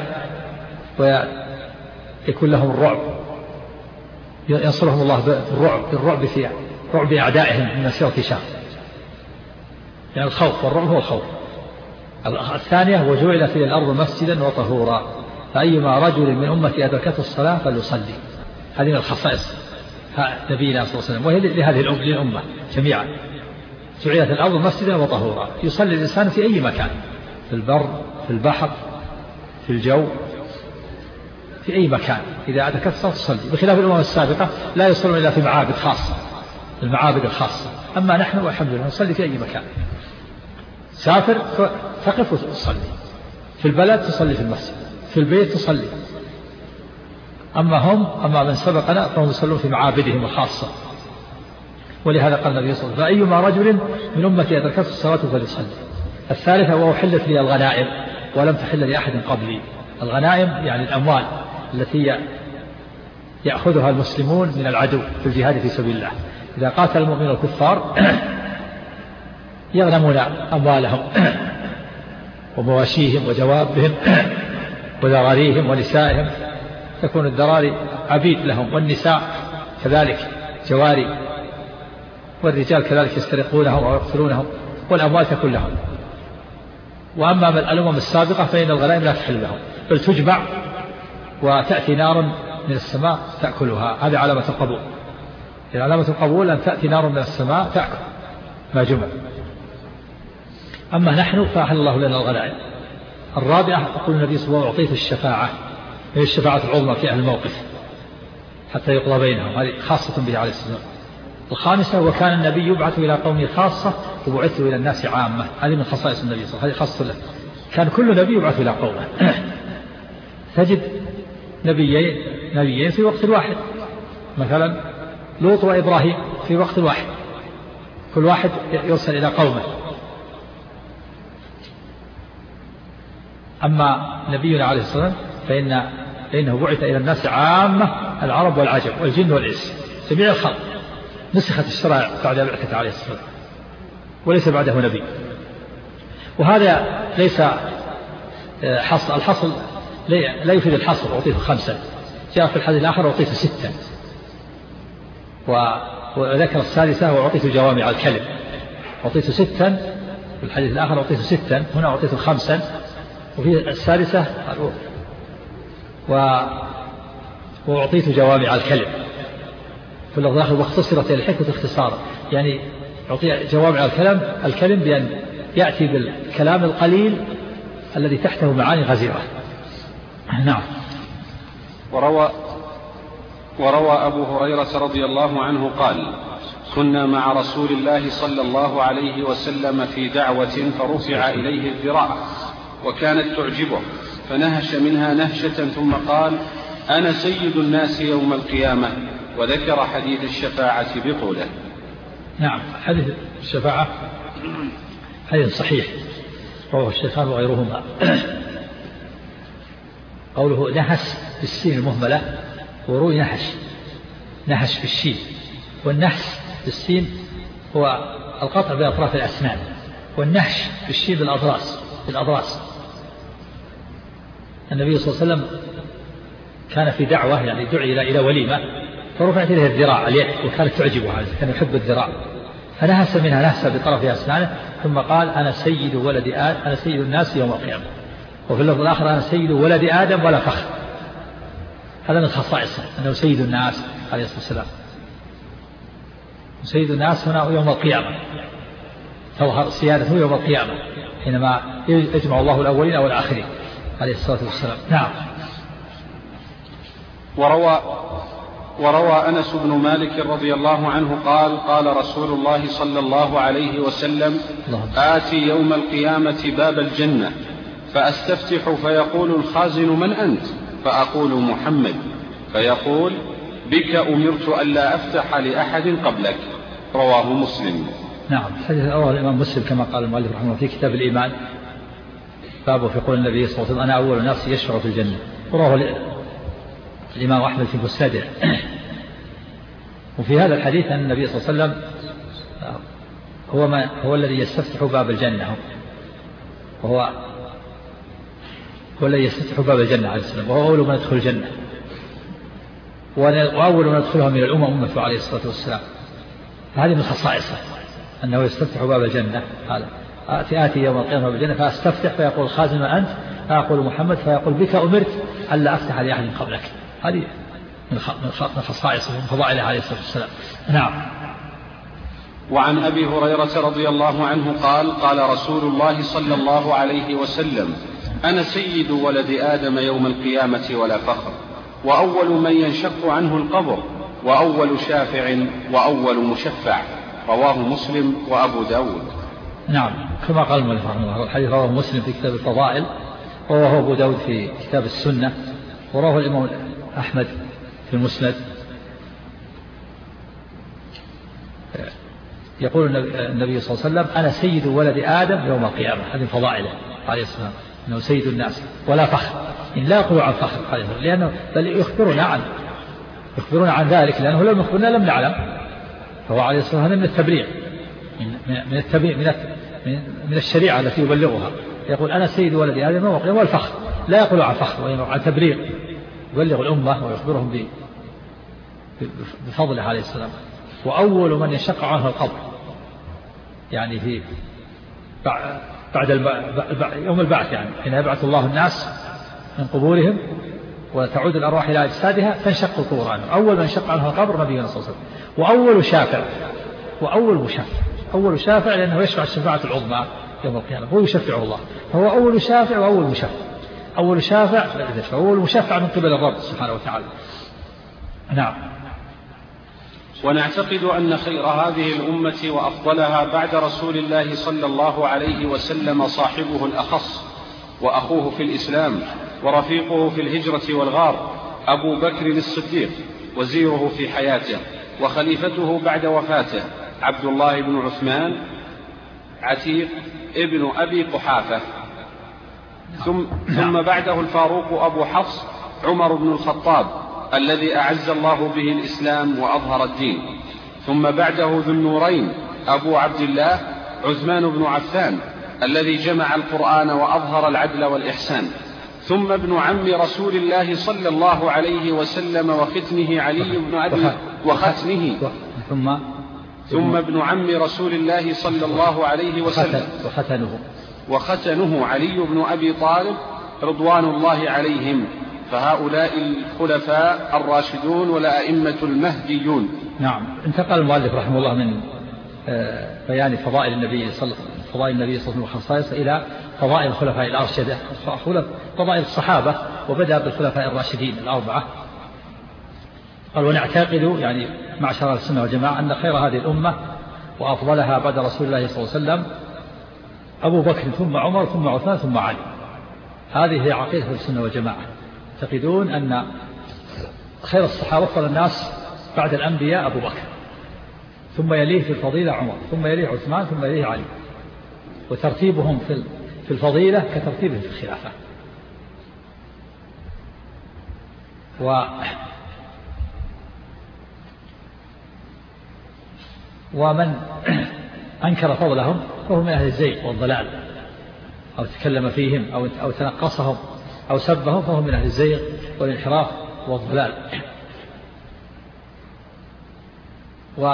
ويكون لهم الرعب، ينصرهم الله بالرعب بالرعب في رعب أعدائهم من مسيرة شهر، يعني الخوف والرعب هو الخوف. الثانية وجعلت لي الأرض مسجدا وطهورا، فأيما رجل من أمتي أدركته الصلاة فليصلي. هذه من الخصائص نبينا صلى الله عليه وسلم، وهي لهذه الأمة للأمة جميعا. جعلت الأرض مسجدا وطهورا. يصلي الإنسان في أي مكان، في البر، في البحر، في الجو، في أي مكان إذا أدركت الصلاة تصلي، بخلاف الأمم السابقة لا يصلون إلا في معابد خاصة، المعابد الخاصة. أما نحن والحمد لله نصلي في أي مكان. سافر تقف وتصلي، في البلد تصلي في المسجد، في البيت تصلي. أما هم أما من سبقنا فهم يصلون في معابدهم الخاصة. ولهذا قال النبي صلى الله عليه وسلم: فأيما رجل من أمتي أدركته الصلاة فليصلي. الثالثة: وأحلت لي الغنائم ولم تحل لأحد قبلي. الغنائم يعني الأموال التي يأخذها المسلمون من العدو في الجهاد في سبيل الله. إذا قاتل المؤمنون الكفار يغنمون أموالهم ومواشيهم وجوابهم وذراريهم ونسائهم، تكون الذراري عبيد لهم، والنساء كذلك جواري، والرجال كذلك يسترقونهم أو يقتلونهم، والأموال تكون لهم. وأما الأمم السابقة فإن الغنائم لا تحل لهم، بل تجمع وتأتي نار من السماء تأكلها. هذه علامة القبول. علامة القبول أن تأتي نار من السماء تأكل ما جمع. أما نحن فأحل الله لنا الغنائم. الرابعة: يقول النبي صلى الله عليه وسلم: أعطيت الشفاعة، هي الشفاعة العظمى في أهل الموقف حتى يقضى بينهم، هذه خاصة به عليه السلام. الخامسة: وكان النبي يبعث إلى قومه خاصة وبعث إلى الناس عامة. هذه من خصائص النبي صلى الله عليه وسلم، هذه خاصة له. كان كل نبي يبعث إلى قومه. تجد نبيين نبيين في وقت واحد، مثلا لوط وإبراهيم في وقت واحد، كل واحد يرسل إلى قومه. أما نبينا عليه الصلاة والسلام فإن فإنه بعث إلى الناس عامة، العرب والعجم والجن والإنس، جميع الخلق. نسخت الشرائع بعد بعثته عليه الصلاة والسلام، وليس بعده نبي. وهذا ليس حصر، الحصر لا يفيد الحصر. أعطيته خمسة، جاء في الحديث الآخر أعطيته ستة، وذكر السادسة وأعطيته جوامع الكلم. أعطيته ستا في الحديث الآخر، أعطيته ستا، هنا أعطيته خمسا، وفي السادسة و... وأعطيت جوامع الكلم. في اللفظ الآخر: واختصرت الحكمة اختصارا، يعني أعطي جوامع الكلم الكلم بأن يأتي بالكلام القليل الذي تحته معاني غزيرة. نعم. وروى وروى أبو هريرة رضي الله عنه قال: كنا مع رسول الله صلى الله عليه وسلم في دعوة فرفع إليه الذراع وكانت تعجبه، فنهش منها نهشة ثم قال: أنا سيد الناس يوم القيامة، وذكر حديث الشفاعة بطوله. نعم، حديث الشفاعة حديث صحيح رواه الشيخان وغيرهما. قوله نهش بالسين المهملة، وروي نهش نهش بالشين، والنهش بالسين هو القطع بأطراف الأسنان، والنهش بالشين بالأضراس بالأضراس. النبي صلى الله عليه وسلم كان في دعوة، يعني دعي إلى وليمة، فرفعت إليه الذراع اليد، وكانت تعجبه هذا، كان يحب الذراع، فنهس منها نهسة بطرف أسنانه، ثم قال: أنا سيد ولد آدم، أنا سيد الناس يوم القيامة. وفي اللفظ الآخر: أنا سيد ولد آدم ولا فخر. هذا من خصائصه أنه سيد الناس عليه الصلاة والسلام. سيد الناس هنا يوم القيامة، تظهر سيادته يوم القيامة حينما يجمع الله الأولين والآخرين عليه الصلاة والسلام. نعم. وروى وروى أنس بن مالك رضي الله عنه قال: قال رسول الله صلى الله عليه وسلم: آتي يوم القيامة باب الجنة فأستفتح فيقول الخازن: من أنت؟ فأقول: محمد. فيقول: بك أمرت ألا أفتح لأحد قبلك. رواه مسلم. نعم، حديث رواه الإمام مسلم كما قال المؤلف رحمه الله في كتاب الإيمان، بابه في قول النبي صلى الله عليه وسلم: أنا أول الناس يشفع في الجنة. ورواه الإمام أحمد في مسنده. وفي هذا الحديث أن النبي صلى الله عليه وسلم هو, ما هو الذي يستفتح باب الجنة، وهو هو الذي يستفتح باب الجنة عليه السلام، وهو أول من يدخل الجنة، وأول من يدخلها من الأمم أمته عليه الصلاة والسلام. فهذه من خصائصه أنه يستفتح باب الجنة. هذا آتي آتي يوم القيامة باب الجنة فأستفتح فيقول الخازن: من أنت؟ فأقول: محمد. فيقول: بك أمرت ألا أفتح لأحد قبلك. هذه من خصائصه ومن فضائله عليه الصلاة والسلام. نعم. وعن أبي هريرة رضي الله عنه قال قال رسول الله صلى الله عليه وسلم: أنا سيد ولد آدم يوم القيامة ولا فخر، وأول من ينشق عنه القبر، وأول شافع وأول مشفع. رواه مسلم وأبو داود. نعم، كما قال المؤلف رحمه الله، الحديث رواه مسلم في كتاب الفضائل، ورواه أبو داود في كتاب السنة، ورواه الإمام أحمد في المسند. يقول النبي صلى الله عليه وسلم: أنا سيد ولد آدم يوم القيامة. هذه فضائله عليه السلام، أنه سيد الناس ولا فخر، إن لا يقول عن فخر، لأنه بل يخبرنا عن يخبرنا عن ذلك، لأنه لو يخبرنا لم نعلم. فهو عليه الصلاة والسلام من التبليغ، من التبليغ من, من الشريعة التي يبلغها. يقول: أنا سيد ولد آدم يوم القيامة، والفخر لا يقول عن فخر، وإنما عن تبليغ، يبلغ الأمة ويخبرهم بفضله عليه السلام. وأول من ينشق عنه القبر، يعني في بعد يوم البعث، يعني حين يبعث الله الناس من قبورهم وتعود الأرواح إلى أجسادها تنشق القبور عنه. أول من شق عنه القبر نبينا صلى الله عليه وسلم. وأول شافع وأول مشفع. أول شافع لأنه يشفع الشفاعة العظمى يوم القيامة، هو يشفعه الله، فهو أول شافع وأول مشفع. أول شافع وأول مشفع من قبل الرب سبحانه وتعالى. نعم. ونعتقد أن خير هذه الأمة وأفضلها بعد رسول الله صلى الله عليه وسلم صاحبه الأخص، وأخوه في الإسلام، ورفيقه في الهجرة والغار، أبو بكر الصديق، وزيره في حياته، وخليفته بعد وفاته، عبد الله بن عثمان عتيق ابن أبي قحافة. ثم, ثم بعده الفاروق أبو حفص عمر بن الخطاب، الذي أعز الله به الإسلام وأظهر الدين. ثم بعده ذو النورين أبو عبد الله عثمان بن عفان، الذي جمع القرآن وأظهر العدل والإحسان. ثم ابن عم رسول الله صلى الله عليه وسلم وختنه علي بن أبي وختنه ثم ثم ابن عم رسول الله صلى الله عليه وسلم وختنه وختنه علي بن أبي طالب رضوان الله عليهم. فهؤلاء الخلفاء الراشدون والأئمة المهديون. نعم. انتقل المؤلف رحمه الله من بيان فضائل النبي صلى فضائل النبي صلى الله عليه وسلم إلى فضائل الخلفاء الأرشدة، فضائل الصحابة، وبدأ بالخلفاء الراشدين الأربعة. قال: ونعتقد، يعني معشر السنة والجماعة، أن خير هذه الأمة وأفضلها بعد رسول الله صلى الله عليه وسلم أبو بكر، ثم عمر، ثم عثمان، ثم علي. هذه هي عقيدة السنة والجماعة. يعتقدون أن خير الصحابة أفضل الناس بعد الأنبياء أبو بكر، ثم يليه في الفضيلة عمر، ثم يليه عثمان، ثم يليه علي، وترتيبهم في الفضيلة كترتيبهم في الخلافة. و ومن أنكر فضلهم فهو من أهل الزيغ والضلال، أو تكلم فيهم أو أو تنقصهم أو سبهم فهو من أهل الزيغ والانحراف والضلال. و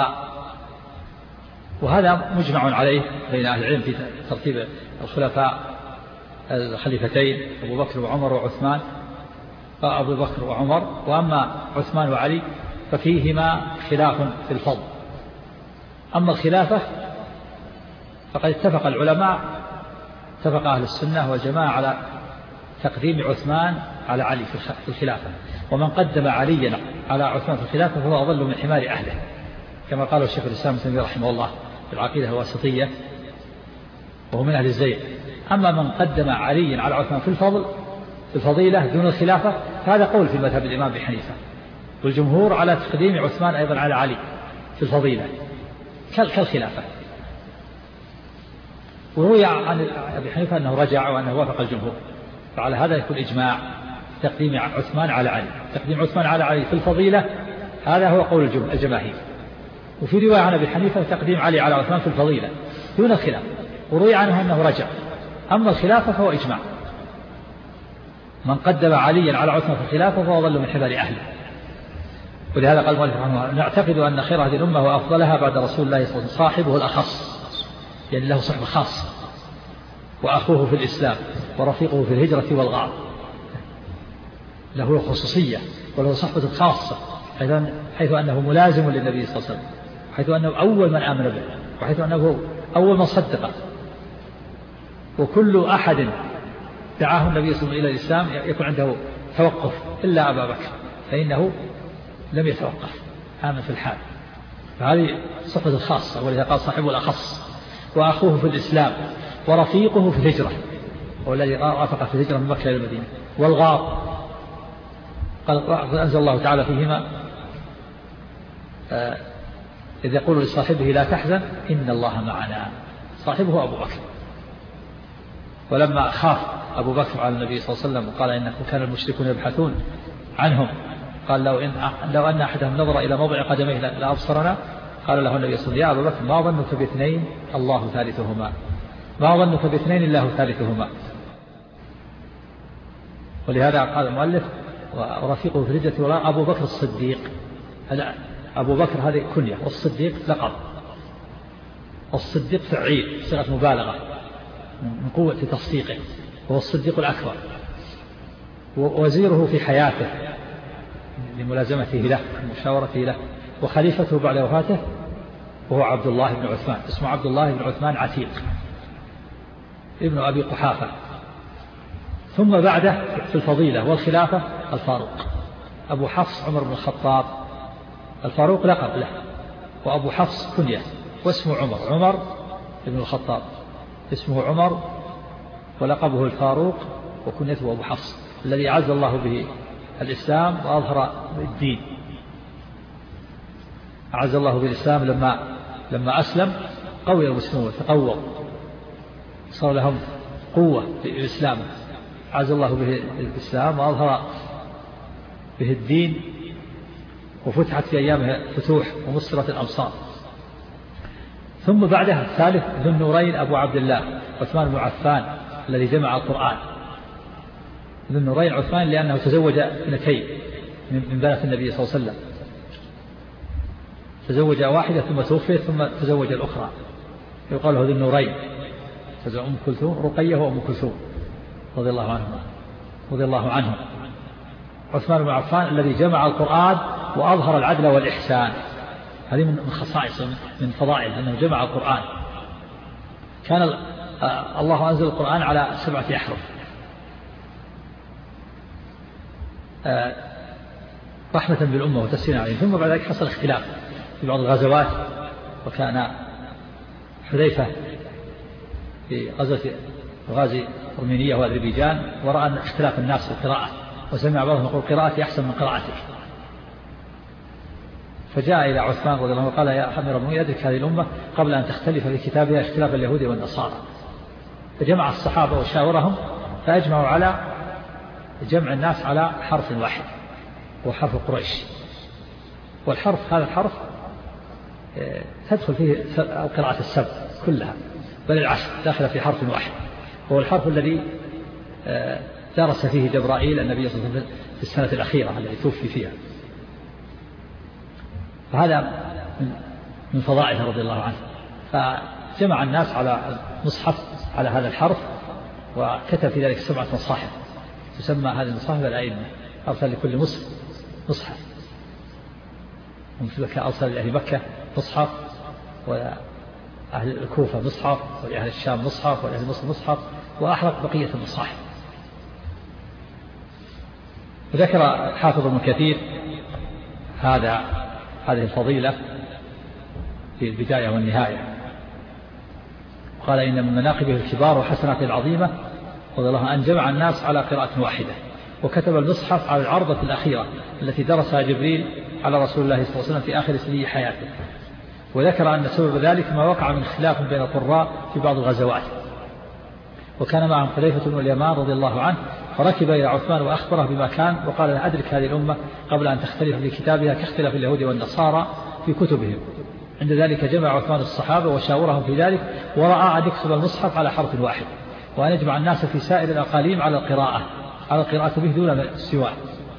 وهذا مجمع عليه بين أهل العلم في ترتيب الخلفاء الخليفتين أبو بكر وعمر وعثمان، أبو بكر وعمر. وأما عثمان وعلي ففيهما خلاف في الفضل. أما الخلافة فقد اتفق العلماء، اتفق أهل السنة والجماعة على تقديم عثمان على علي في الخلافة، ومن قدم عليا على عثمان في الخلافة فهو أضل من حمار أهله، كما قال الشيخ الإسلام ابن تيمية رحمه الله في العقيدة الواسطية، وهو من أهل الزيغ. أما من قدم عليا على عثمان في الفضل في الفضيلة دون الخلافة فهذا قول في مذهب الإمام أبي حنيفة، والجمهور على تقديم عثمان أيضا على علي في الفضيلة كالخلافة. وروي عن أبي حنيفة أنه رجع وأنه وافق الجمهور، فعلى هذا يكون إجماع تقديم عثمان على علي. تقديم عثمان على علي في الفضيلة هذا هو قول الجماهير. وفي رواية عن أبي حنيفة تقديم علي على عثمان في الفضيلة دون الخلاف، وروي عنه أنه رجع. أما الخلافة فهو إجماع، من قدم عليا على عثمان في الخلافة فهو ضل من حبال أهله. ولهذا قال المؤلف رحمه الله: نعتقد أن خير هذه الأمة وأفضلها بعد رسول الله صلى الله عليه وسلم صاحبه الأخص، يعني له صحبة خاصة، وأخوه في الإسلام، ورفيقه في الهجرة والغار، له خصوصية وله صحبة خاصة، حيث أنه ملازم للنبي صلى الله عليه وسلم، حيث أنه أول من آمن به بحيث أنه أول من صدق. وكل أحد دعاه النبي صلى الله عليه وسلم إلى الإسلام يكون عنده توقف إلا أبا بكر، فإنه لم يتوقف، آمن في الحال. فهذه صفة الخاصة، ولذا قال صاحبه الأخص. وأخوه في الإسلام ورفيقه في الهجرة، والذي رافق في الهجرة من مكة إلى المدينة. والغار قال أنزل الله تعالى فيهما آه إذ يقول لصاحبه لا تحزن إن الله معنا، صاحبه أبو بكر. ولما خاف أبو بكر على النبي صلى الله عليه وسلم وقال إنه كان المشركون يبحثون عنهم، قال لو إن, لو أن أحدهم نظر إلى موضع قدميه لأبصرنا، قال له النبي صلى الله عليه وسلم يا أبو بكر ما ظنك باثنين الله ثالثهما، ما ظنك باثنين الله ثالثهما. ولهذا قال المؤلف ورفيقه في الهجرة أبو بكر الصديق. هذا أبو بكر هذه كنية، والصديق لقب. الصديق فعيل صيغة مبالغة من قوة تصديقه، وهو الصديق الأكبر. ووزيره في حياته لملازمته له ومشاورته له. وخليفته بعد وفاته وهو عبد الله بن عثمان، اسمه عبد الله بن عثمان عتيق ابن أبي قحافة. ثم بعده في الفضيلة والخلافة الفاروق أبو حفص عمر بن الخطاب. الفاروق لقب له، وأبو حفص كنية، واسمه عمر عمر بن الخطاب، اسمه عمر ولقبه الفاروق وكنيته أبو حفص، الذي عز الله به الإسلام وأظهر الدين. أعز الله بالإسلام لما لما أسلم قوي المسلمون تقووا، صار لهم قوة في الإسلام. عز الله به الإسلام وأظهر به الدين، وفتحت في أيامه فتوح ومسرت الأمصار. ثم بعدها الثالث ذو النورين أبو عبد الله عثمان بن عفان الذي جمع القرآن. ذو النورين عثمان لأنه تزوج اثنتين من بنات النبي صلى الله عليه وسلم، تزوج واحدة ثم توفي ثم تزوج الأخرى، يقال له ذو النورين. تزوج أم كلثوم رقية وأم كلثوم رضي الله عنهما رضي الله عنهم. عثمان بن عفان الذي جمع القرآن وأظهر العدل والإحسان، هذه من خصائص من فضائل أنه جمع القرآن. كان الله أنزل القرآن على سبعة أحرف رحمة بالأمة وتسليما عليهم. ثم بعد ذلك حصل اختلاف في بعض الغزوات، وكان حذيفة في غزوة غازي أرمينية وأذربيجان ورأى أن اختلاف الناس في القراءة، وسمع بعضهم يقول قراءتي أحسن من قراءتك، فجاء إلى عثمان رضي الله عنه وقال يا أمير المؤمنين أدرك هذه الأمة قبل أن تختلف في كتابها اختلاف اليهود والنصارى. فجمع الصحابة وشاورهم فأجمعوا على جمع الناس على حرف واحد هو حرف قريش. والحرف هذا الحرف تدخل فيه القراءة السبع كلها بل العشر داخل في حرف واحد، هو الحرف الذي درس فيه جبرائيل النبي صلى الله عليه وسلم في السنة الأخيرة التي توفي فيها. فهذا من فضائله رضي الله عنه. فجمع الناس على مصحف على هذا الحرف، وكتب في ذلك سبعة مصاحف تسمى هذه المصاحف الأئمة. أرسل لكل مصحف مصحف، ومثل مكة أرسل لأهل مكة مصحف، وأهل الكوفة مصحف، ولأهل الشام مصحف، ولأهل مصر مصحف، وأحرق بقية المصاحف. وذكر حافظ ابن كثير هذا هذه الفضيلة في البداية والنهاية، قال إن من مناقبه الكبار وحسناته العظيمة رضي الله عنه أن جمع الناس على قراءة واحدة، وكتب المصحف على العرضة الأخيرة التي درسها جبريل على رسول الله صلى الله عليه وسلم في آخر سني حياته. وذكر أن سبب ذلك ما وقع من خلاف بين القراء في بعض الغزوات. وكان معهم حذيفة بن اليمان رضي الله عنه، فركب إلى عثمان وأخبره بما كان، وقال لا أدرك هذه الأمة قبل أن تختلف في كتابها كاختلاف اليهود والنصارى في كتبهم. عند ذلك جمع عثمان الصحابة وشاورهم في ذلك، ورأى أن يكتب المصحف على حرف واحد، وأن يجمع الناس في سائر الأقاليم على القراءة على القراءة به دون سواه.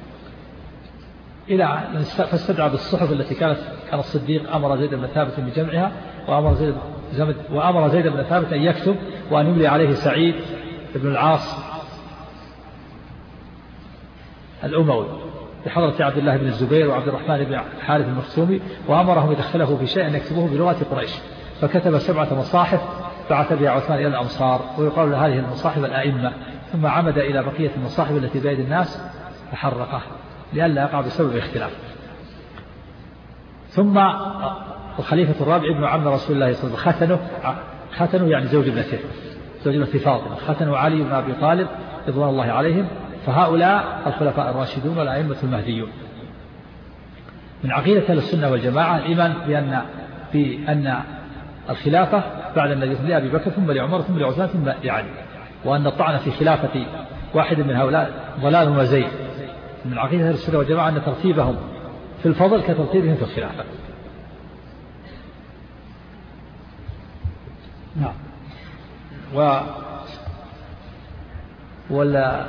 إلى فاستدعى بالصحف التي كانت كان الصديق أمر زيد بن ثابت بجمعها، وأمر زيد وأمر زيد بن ثابت أن يكتب، وأن يملي عليه سعيد بن العاص الأموي بحضرة عبد الله بن الزبير وعبد الرحمن بن حارث المخزومي، وأمرهم يدخله في شيء أن يكتبوه بلغة قريش. فكتب سبعة مصاحف بعث بها عثمان إلى الأمصار، ويقال هذه المصاحف الآئمة، ثم عمد إلى بقية المصاحف التي بيد الناس فحرقه لئلا يقع بسبب اختلاف. ثم الخليفة الرابع ابن عم رسول الله صلى الله عليه وسلم ختنه ختنه يعني زوج ابنته زوج ابنته فاطمة، ختنه علي بن أبي طالب رضوان الله عليهم. فهؤلاء الخلفاء الراشدون والأئمة المهديون. من عقيدة أهل السنة والجماعة الإيمان بأن بأن الخلافة بعد النبي لأبي بكر ثم لعمر ثم لعثمان ثم لعلي، وأن الطعن في خلافة واحد من هؤلاء ضلال وزيغ. من عقيدة أهل السنة والجماعة أن ترتيبهم في الفضل كترتيبهم في الخلافة. نعم. و ولا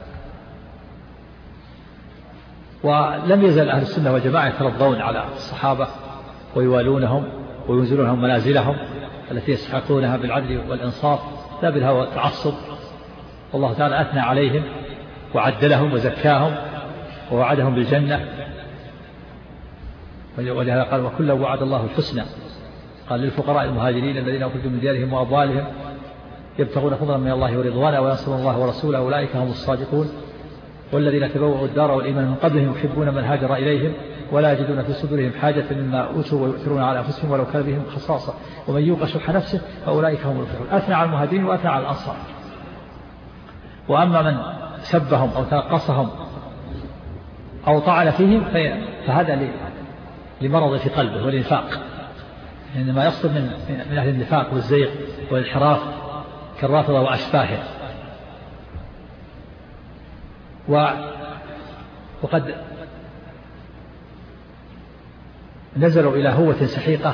ولم يزل أهل السنة والجماعة يترضون على الصحابة ويوالونهم وينزلونهم منازلهم التي يستحقونها بالعدل والإنصاف لا بالهوى والتعصب. والله تعالى أثنى عليهم وعدلهم وزكاهم ووعدهم بالجنة، ولهذا قال وكلا وعد الله الحسنى. قال للفقراء المهاجرين الذين أخرجوا من ديارهم وأموالهم يبتغون فضلا من الله ورضوانا وينصرون الله ورسوله أولئك هم الصادقون. والذين تبوأوا الدار والإيمان من قبلهم يحبون من هاجر إليهم ولا يجدون في صدورهم حاجة مما أوتوا ويؤثرون على أنفسهم ولو كان بهم خصاصة ومن يوق شح نفسه فأولئك هم المفلحون. أثنى على المهاجرين وأثنى على الأنصار. وأما من سبهم أو تنقصهم أو طعن فيهم فهذا لمرض في قلبه والنفاق، إنما يصدر من من أهل النفاق والزيغ والانحراف كالرافضة وأشباهه. وقد نزلوا إلى هوة سحيقة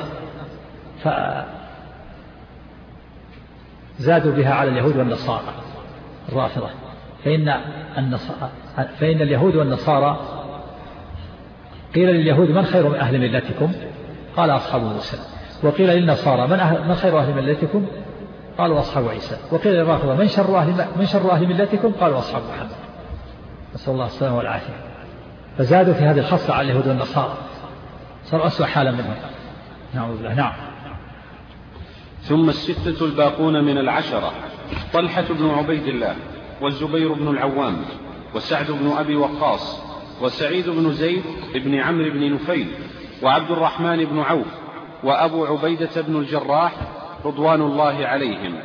فزادوا بها على اليهود والنصارى الرافضة. فإن, النصارى فإن اليهود والنصارى قيل لليهود من خير من أهل ملتكم؟ قال أصحاب موسى. وقيل للنصارى من, أهل من خير أهل ملتكم؟ قالوا أصحاب عيسى. وقيل للرافضة من شر أهل, من شر أهل ملتكم؟ قالوا أصحاب محمد. نسأل الله السلامة والعافية. فزادوا في هذه الخصلة على اليهود والنصارى، صاروا أسوأ حالا منهم. نعوذ بالله. نعم. ثم الستة الباقون من العشرة: طلحة بن عبيد الله، والزبير بن العوام، وسعد بن أبي وقاص، وسعيد بن زيد بن عمرو بن نفيل، وعبد الرحمن بن عوف، وأبو عبيدة بن الجراح رضوان الله عليهم.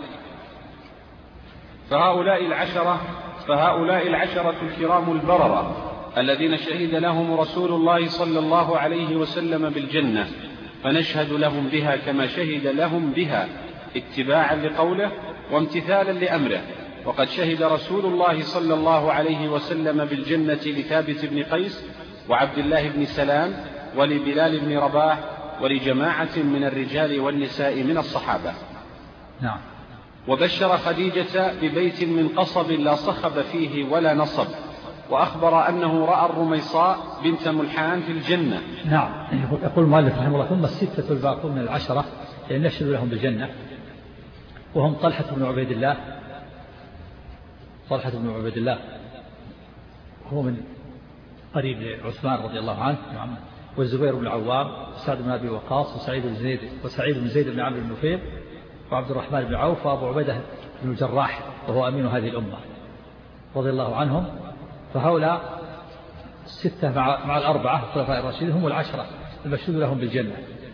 فهؤلاء العشرة فهؤلاء العشرة الكرام البررة الذين شهد لهم رسول الله صلى الله عليه وسلم بالجنة، فنشهد لهم بها كما شهد لهم بها اتباعا لقوله وامتثالا لأمره. وقد شهد رسول الله صلى الله عليه وسلم بالجنة لثابت بن قيس وعبد الله بن سلام ولبلال بن رباح ولجماعة من الرجال والنساء من الصحابة. نعم. وبشر خديجة ببيت من قصب لا صخب فيه ولا نصب، وأخبر أنه رأى الرميصاء بنت ملحان في الجنة. نعم. يقول المؤلف رحمه الله: ثم الستة الباقون من العشرة يعني نشهد لهم بالجنة، وهم طلحة بن عبيد الله طلحة بن عبيد الله هو من قريب عثمان رضي الله عنه، والزبير بن العوام، وسعد بن أبي وقاص، وسعيد بن زيد وسعيد بن زيد بن عمرو بن نفيل، وعبد الرحمن بن عوف، وأبو عبيدة بن الجراح وهو أمين هذه الأمة رضي الله عنهم. فهؤلاء الستة مع, مع الأربعة الخلفاء الراشدين هم العشرة المشهود لهم بالجنة.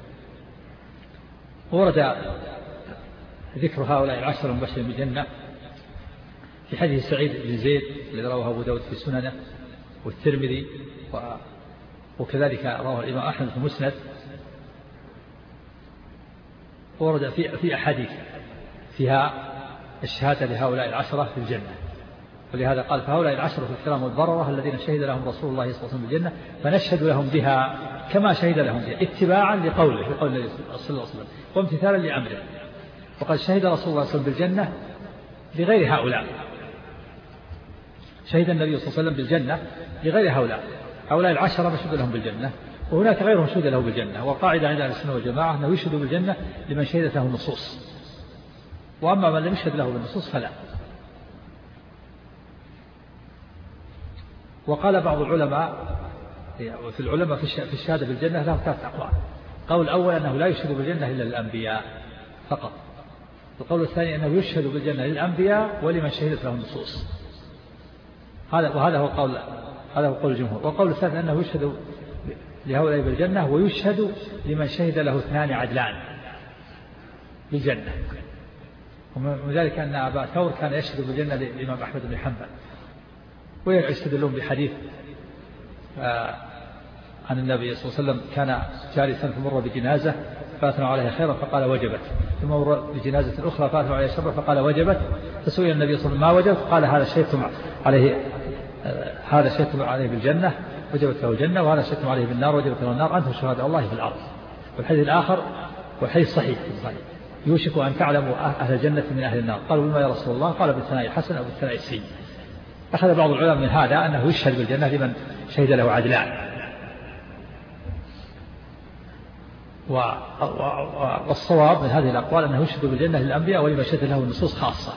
ورد ذكر هؤلاء العشرة المبشرين بالجنة في حديث سعيد بن زيد الذي رواه أبو داود في سننه والترمذي، وكذلك رواه الإمام أحمد في مسند. ورد في في أحاديث فيها الشهادة لهؤلاء العشرة في الجنة، ولهذا قال: فهؤلاء العشرة الكرام البررة الذين شهد لهم رسول الله صلى الله عليه وسلم بالجنة، فنشهد لهم بها كما شهد لهم بها اتباعا لقوله في قول النبي صلى الله عليه وسلم وامتثالا لأمره. وقد شهد رسول الله صلى الله عليه وسلم بالجنة لغير هؤلاء، شهد النبي صلى الله عليه وسلم بالجنة لغير هؤلاء. هؤلاء العشرة مشهود لهم بالجنة، وهناك غيرهم شهد له بالجنة. والقاعدة عند أهل السنة والجماعة أنه يشهد بالجنة لمن شهدت له النصوص، وأما من لم يشهد له بالنصوص فلا. وقال بعض العلماء في العلماء في الشهادة بالجنة له ثلاث أقوال. قول الأول أنه لا يشهد بالجنة إلا الأنبياء، فقط. القول الثاني أنه يشهد بالجنة للأنبياء ولمن شهدت له النصوص. هذا وهذا هو قول هذا هو قول الجمهور. والقول الثالث أنه يشهد لهؤلاء بالجنة ويشهد لمن شهد له اثنان عدلان بالجنة. ومن ذلك أن أبا ثور كان يشهد بالجنة للإمام أحمد بن حنبل، ويستدلون بحديث عن النبي صلى الله عليه وسلم كان جالسا فمر بجنازة فأثنوا عليها خيرا فقال وجبت، ثم مر بجنازة أخرى فأثنوا عليها شرا فقال وجبت، فسئل النبي صلى الله عليه وسلم ما وجبت؟ قال هذا شهدتم عليه هذا شهدتم عليه بالجنة وجبت له الجنة، وهذا شهدتم عليه بالنار وجبت له النار، أنتم شهداء الله في الأرض. والحديث الآخر والحديث صحيح يوشك أن تعلموا أهل الجنة من أهل النار. قالوا بما يا رسول الله؟ قال بالثناء الحسن أو بالثناء السيء. أخذ بعض العلماء من هذا أنه يشهد بالجنة لمن شهد له عدلان. والصواب من هذه الأقوال أنه يشهد بالجنة للأنبياء ولمن شهد له النصوص خاصة.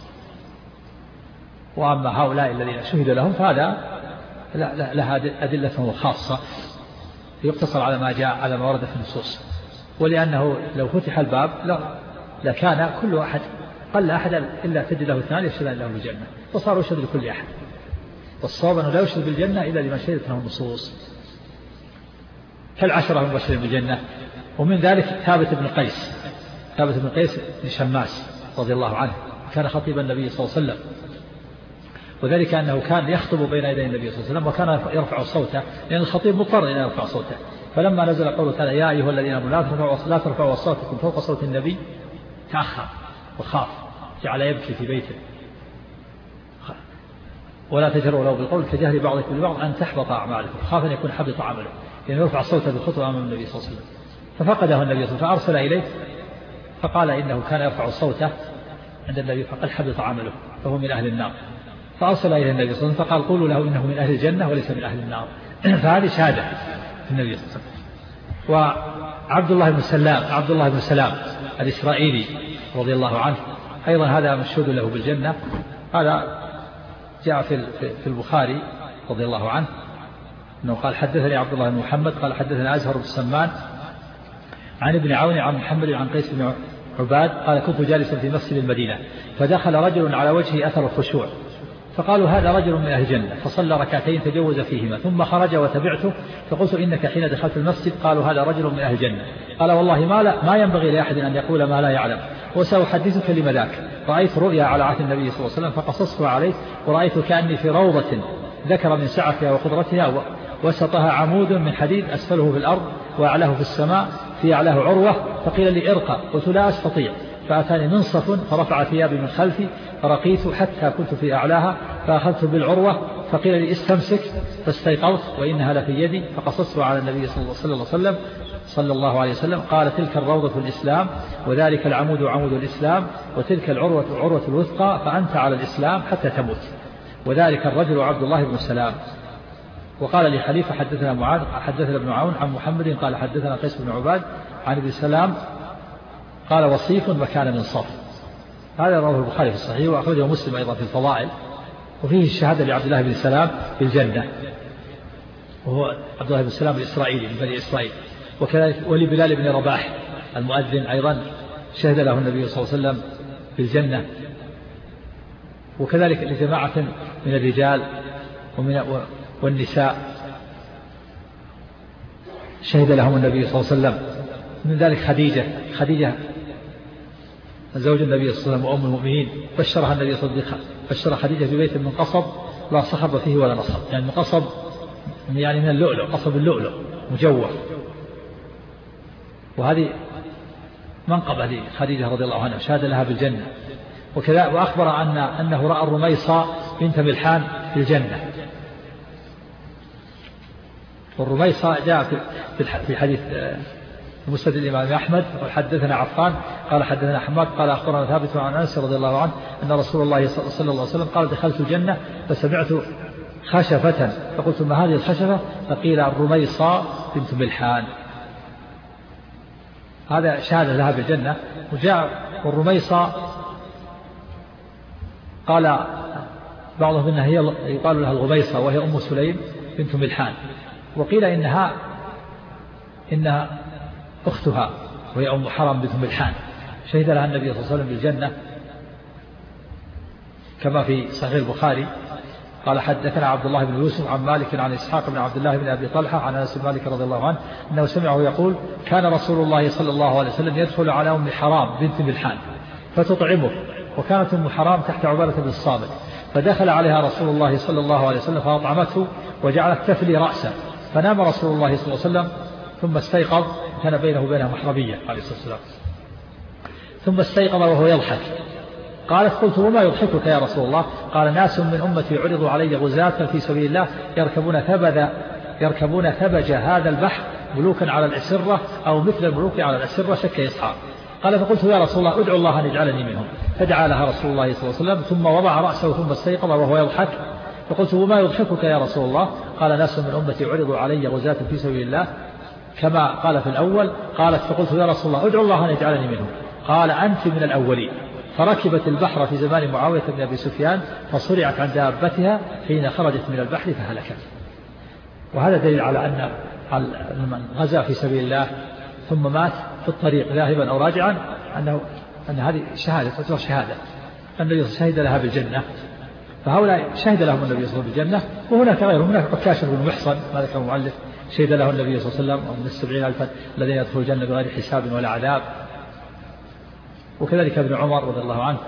وأما هؤلاء الذين شهد لهم فهذا لها أدلة خاصة يقتصر على ما جاء على ما ورد في النصوص. ولأنه لو فتح الباب لكان كل أحد قل أحد إلا تجد له اثنان يشهدان له بالجنة، فصار يشهد لكل أحد. والصواب أنه لا يشهد بالجنة إلا لمن شهدت له النصوص كالعشرة المبشرين بالجنة. ومن ذلك ثابت بن قيس ثابت بن قيس بن شماس رضي الله عنه كان خطيب النبي صلى الله عليه وسلم، وذلك أنه كان يخطب بين يدي النبي صلى الله عليه وسلم وكان يرفع صوته لأن الخطيب مضطر أن يرفع صوته. فلما نزل قوله تعالى يا أيها الذين آمنوا لا ترفعوا أصواتكم فوق صوت النبي تأخر وخاف، جعل يبكي في بيته. ولا تجهروا له بالقول كجهر بعضكم لبعض أن تحبط أعمالكم، خاف أن يكون حبط عمله لأنه يرفع صوته بالخطبة أمام النبي صلى الله عليه وسلم. ففقده النبي صلى الله عليه وسلم فأرسل إليه فقال إنه كان يرفع صوته عند النبي فقال حبط عمله فهو من أهل النار. فأرسل إليه النبي صلى الله عليه وسلم فقال قولوا له إنه من أهل الجنة وليس من أهل النار. فهذه شهادة النبي صلى الله عليه وسلم. وعبد الله بن سلام عبد الله بن سلام الإسرائيلي رضي الله عنه أيضا هذا مشهود له بالجنة. هذا جاء في في البخاري رضي الله عنه أنه قال حدثني عبد الله بن محمد قال حدثنا أزهر بن سمان عن ابن عون عن محمد عن قيس بن عباد قال كنت جالسا في مسجد المدينة فدخل رجل على وجهه أثر الخشوع فقالوا هذا رجل من أهل الجنة، فصلى ركعتين تجوز فيهما ثم خرج وتبعته فقلت إنك حين دخلت المسجد قالوا هذا رجل من أهل الجنة. قال والله ما, لا ما ينبغي لأحد أن يقول ما لا يعلم وسأحدثك لما ذاك. رأيت رؤيا على عهد النبي صلى الله عليه وسلم فقصصتها عليه ورأيت كأني في روضة ذكر من سعتها وقدرتها وسطها عمود من حديد أسفله في الأرض وأعلاه في السماء في أعلاه عروة فقيل لي ارقى قلت لا أستطيع فأتاني منصف فرفع ثيابي من خلفي فرقيت حتى كنت في أعلاها فأخذت بالعروة فقيل لي استمسك فاستيقظت وإنها لفي يدي فقصصت على النبي صلى الله عليه وسلم صلى الله عليه وسلم قال تلك الروضة الإسلام وذلك العمود عمود الإسلام وتلك العروة عروة الوثقى فأنت على الإسلام حتى تموت. وذلك الرجل عبد الله بن سلام. وقال لي خليفة حدثنا معاذ حدثنا ابن عون عن محمد قال حدثنا قيس بن عباد عن ابن سلام قال وصيف مكان من صف. هذا رواه البخاري في الصحيح وأخرجه مسلم أيضا في الفضائل. وفيه الشهادة لعبد الله بن سلام بالجنة وهو عبد الله بن سلام الإسرائيلي من بني إسرائيل. وكذلك ولبلال بن رباح المؤذن أيضا شهد له النبي صلى الله عليه وسلم بالجنة. وكذلك لجماعة من الرجال ومن والنساء شهد لهم النبي صلى الله عليه وسلم. من ذلك خديجة خديجة زوج النبي صلى الله عليه وسلم وأم المؤمنين بشرها النبي صلى الله عليه وسلم بشر خديجة ببيت من قصب لا صخب فيه ولا نصب يعني من قصب يعني من اللؤلؤ قصب اللؤلؤ مجوف. وهذه منقبة لخديجة رضي الله عنها شهد لها بالجنة. وكذا وأخبر أن أنه رأى الرميصة بنت ملحان في الجنة. والرميصة جاء في حديث مسند الإمام أحمد وحدثنا عفان قال حدثنا حماد قال أخبرنا ثابت عن أنس رضي الله عنه أن رسول الله صلى الله عليه وسلم قال دخلت الجنة فسمعت خشفة فقلت ما هذه الخشفة فقيل الرميصة بنت ملحان. هذا شهادة لها بالجنة. وجاء والرميصة قال بعضهم إنها هي يقال لها الغميصة وهي أم سليم بنت ملحان. وقيل إنها إنها أختها وهي أم حرام بنت ملحان شهد لها النبي صلى الله عليه وسلم بالجنة كما في صحيح البخاري. قال حدثنا عبد الله بن يوسف عن مالك عن إسحاق بن عبد الله بن أبي طلحة عن أنس بن مالك رضي الله عنه أنه سمعه يقول كان رسول الله صلى الله عليه وسلم يدخل على أم حرام بنت ملحان فتطعمه، وكانت أم حرام تحت عبادة بن الصامت، فدخل عليها رسول الله صلى الله عليه وسلم فأطعمته وجعلت تفلي رأسه، فنام رسول الله صلى الله عليه وسلم ثم استيقظ، كان بينه وبينها محرمية عليه الصلاة والسلام، ثم استيقظ وهو يضحك. قالت قلت وما يضحكك يا رسول الله؟ قال ناس من أمتي عرضوا علي غزاة في سبيل الله يركبون ثبذ يركبون ثبج هذا البحر ملوكا على الأسرة أو مثل الملوك على الأسرة، شك إسحاق. قال فقلت يا رسول الله ادعو الله أن يجعلني منهم، فدعا لها رسول الله صلى الله عليه وسلم ثم وضع رأسه ثم استيقظ وهو يضحك. فقلت وما يضحكك يا رسول الله؟ قال ناس من أمتي عرضوا علي غزاة في سبيل الله كما قال في الأول. قالت فقلت يا رسول الله ادعو الله أن يجعلني منهم. قال أنت من الأولين. فركبت البحر في زمان معاوية بن أبي سفيان فصرعت عن دابتها حين خرجت من البحر فهلكت. وهذا دليل على أن من غزا في سبيل الله ثم مات في الطريق ذاهبا أو راجعا أنه أن هذه شهادة تعتبر شهادة، النبي شهد لها بالجنة، فهؤلاء شهد لهم النبي صلى الله عليه وسلم بالجنة. وهناك غيرهم، هناك عكاشة بن محصن مالك المؤلف شهد له النبي صلى الله عليه وسلم ومن السبعين ألفا الذين يدخلوا الجنة بغير حساب ولا عذاب. وكذلك ابن عمر رضي الله عنه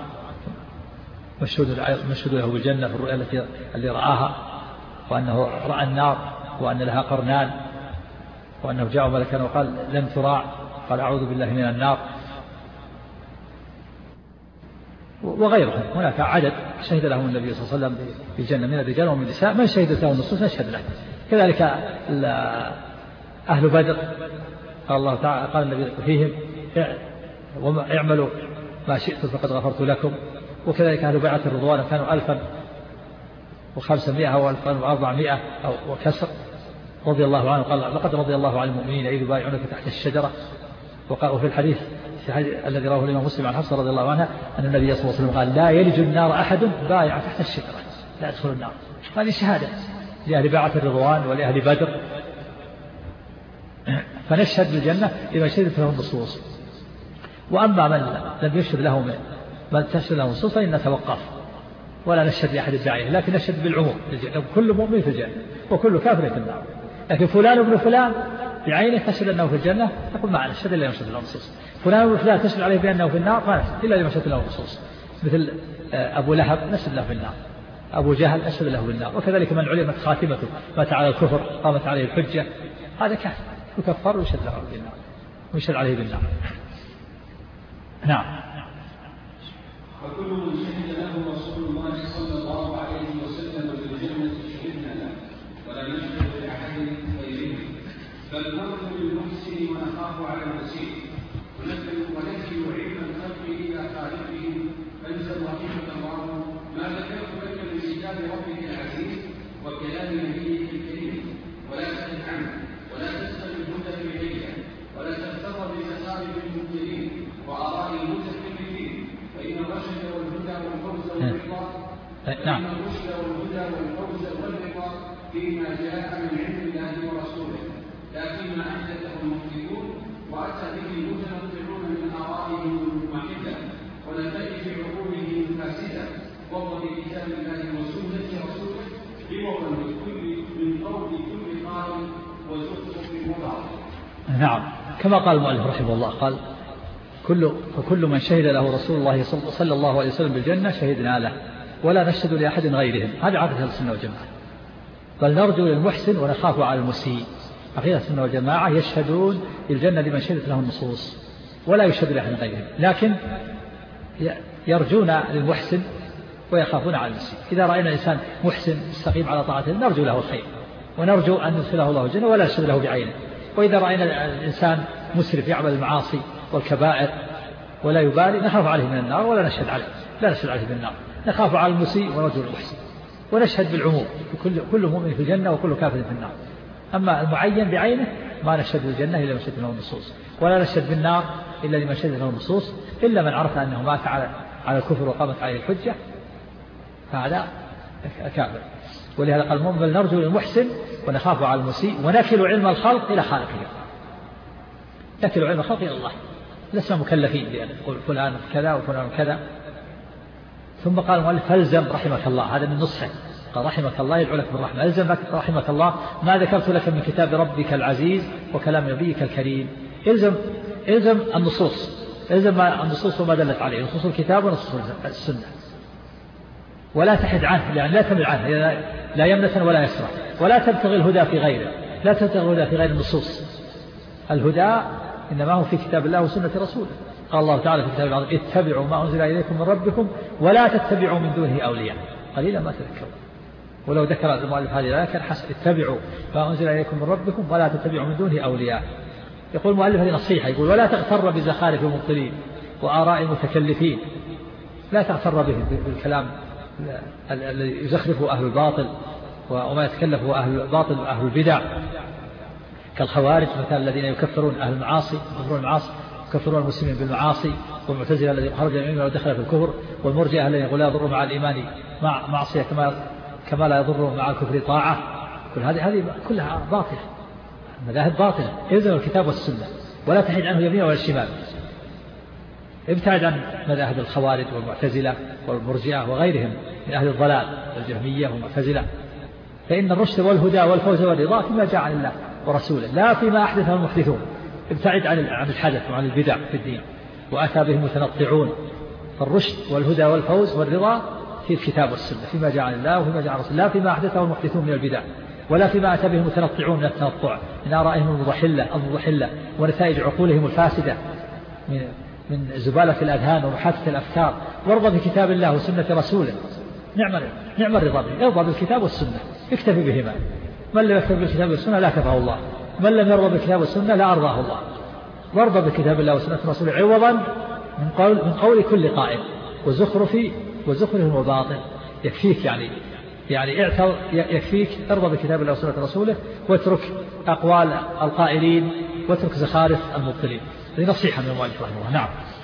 مشهود له بالجنة في الرؤيا التي اللي رآها، وأنه رأى النار وأن لها قرنان، وأنه جاء ملكا وقال لم تراع، قال أعوذ بالله من النار. وغيرهم هناك عدد شهد لهم النبي صلى الله عليه وسلم بالجنة من الرجال ومن النساء، من شهدت له النصوص نشهد له. كذلك أهل بدر قال الله تعالى قال النبي فيهم اعملوا ما شئتم فقد غفرت لكم. وكذلك أهل بيعة الرضوان كانوا ألفا وخمسمائة أو ألفا وأربعمائة أو وكسر رضي الله عنه. قال لقد رضي الله عن المؤمنين إذ يبايعونك تحت الشجرة. وفي الحديث الذي رواه الإمام مسلم عن حفصة رضي الله عنها أن النبي صلى الله عليه وسلم قال لا يلج النار أحد بايع تحت الشجرة لا يدخل النار. هذه شهادة لأهل بيعة الرضوان ولأهل بدر. فنشهد بالجنة لما شهدت له النصوص. وأما من لم يشهد له من تشهد له النصوص فإن نتوقف ولا نشهد لأحد بعينه، لكن نشهد بالعموم كل مؤمن في الجنة وكل كافر في النار. لكن فلان ابن فلان بعينه تشهد أنه في الجنة نقول ما نشهد إلا لما شهد له النصوص. فلان ابن فلان تشهد عليه بأنه في النار ما نشهد إلا لما شهد له النصوص. مثل أبو لهب نشهد له في النار، أبو جهل نشهد له بالنار. وكذلك من علمت خاتمته مات على الكفر قامت عليه الحجة هذا كافر يكفر ويشهد له بالنار ويشهد عليه بالنار. نعم. وكل من شهد له رسول الله صلى الله عليه وسلم بالجنة شهدنا له ولا نشهد لأحد غيره، بل نرجو للمحسن ونخاف على المسيء ونكل علم الخلق إلى خالقه. فانزل رحمك الله ما ذكرت لك من كتاب ربك العزيز وكلام نبيك الكريم، ولا تسأل عنه ولا تسأل الهدى إليه ولا تغتر بمسالك المبتلين وآراء المتكلمين، فإن الرشد والهدى والفوز والرضا فإن الرشد والهدى والفوز والرضا فيما جاء من عند الله ورسوله، لا فيما أحدثه المبتدعون وأتى به المتنطعون من آرائهم المحدة ونتائج عقولهم الفاسدة، وهو في كتاب الله وسنة رسوله عوضا لكل من قول كل قائل وزخرف وبعض. نعم، كما قال المؤلف رحمه الله قال كل فكل من شهد له رسول الله صلى الله عليه وسلم بالجنة شهدنا له ولا نشهد لأحد غيرهم. هذا عقيدة أهل السنة والجماعة. بل نرجو للمحسن ونخاف على المسيء. عقيدة السنة والجماعة يشهدون بالجنة لمن شهدت له النصوص ولا يشهد لأحد غيرهم، لكن يرجون للمحسن ويخافون على المسيء. إذا رأينا إنسان محسن مستقيم على طاعته نرجو له الخير ونرجو أن يدخله الله الجنة ولا نشهد له بعينه. وإذا رأينا الإنسان مسرف يعمل المعاصي والكبائر ولا يبالي نخاف عليه من النار ولا نشهد عليه لا نشهد عليه بالنار، نخاف على المسيء ونرجو المحسن ونشهد بالعموم كل كل مؤمن في الجنة وكل كافر في النار. أما المعين بعينه ما نشهد بالجنة إلا من شهد له النصوص ولا نشهد بالنار إلا لمن شهد له النصوص، إلا من عرف أنه مات على على الكفر وقامت عليه الحجة فهذا كافر. ولهذا قال المؤمن بل نرجو للمحسن ونخاف على المسيء ونكل علم الخلق إلى خالقه، نكل علم الخلق إلى الله لسنا مكلفين لأن يقول فلان كذا وفلان كذا. ثم قال المؤلف فالزم رحمك الله، هذا من نصحه، قال رحمك الله يدعو لك بالرحمة، الزم رحمك الله ما ذكرت لك من كتاب ربك العزيز وكلام نبيك الكريم. الزم الزم النصوص، الزم النصوص وما دلت عليه، نصوص الكتاب ونصوص السنة، ولا تحد عنه، لأن لا تمل عنه، لا يمنة ولا يسرى، ولا تبتغي الهدى في غيره، لا تبتغي الهدى في غير النصوص. الهدى إنما هو في كتاب الله وسنة رسوله. قال الله تعالى في كتاب العظيم اتبعوا ما أنزل إليكم من ربكم ولا تتبعوا من دونه أولياء قليلا ما تذكرون. ولو ذكر المؤلف هذه الآية كان حسن، اتبعوا ما أنزل إليكم من ربكم ولا تتبعوا من دونه أولياء. يقول المؤلف هذه نصيحة، يقول ولا تغتر بزخارف المبطلين وآراء المتكلفين، لا تغتر به بالكلام الذي يزخرفه أهل الباطل وما يتكلفه أهل الباطل وأهل البدع كالخوارج مثلا الذين يكفرون أهل المعاصي، يكفرون المعاصي، يكفرون المسلمين بالمعاصي، والمعتزلة الذي خرج من الإيمان ودخل في الكفر، والمرجئة الذين يقول لا يضر مع الإيمان مع معصية كما كما لا يضر مع الكفر طاعة. كل هذه هذه كلها باطلة، مذاهب باطلة. الزم الكتاب والسنة ولا تحيد عنه يمين ولا شمال. ابتعد عن مذاهب الخوارج والمعتزلة والمرجئة وغيرهم من أهل الضلال والجهمية والمعتزلة، فإن الرشد والهدى والفوز والرضا فيما جاء عن الله ورسوله لا فيما أحدثه المحدثون. ابتعد عن عن الحدث وعن البدع في الدين وأتى به المتنطعون. فالرشد والهدى والفوز والرضا في الكتاب والسنة فيما جاء عن الله وفيما جاء عن رسوله، لا فيما أحدثه المحدثون من البدع ولا فيما أتى به المتنطعون من التنطع من آرائهم المضحلة المضحلة ونتائج عقولهم الفاسدة من من زبالة الأذهان ومحادثة الأفكار. وارضى بكتاب الله وسنة رسوله، نعم نعم الرضا به، ارضى بالكتاب والسنة، اكتفي بهما. من لم يكتفي بالكتاب والسنة لا كفاه الله، من لم يرضى بالكتاب والسنة لا أرضاه الله. وارضى بكتاب الله وسنة رسوله عوضا من قول من قول كل قائل وزخرف وزخرف وباطل. يكفيك يعني يعني اعتر يكفيك ارضى بكتاب الله وسنة رسوله واترك أقوال القائلين واترك زخارف المبطلين. هذه نصيحة من المؤلف رحمه الله. نعم.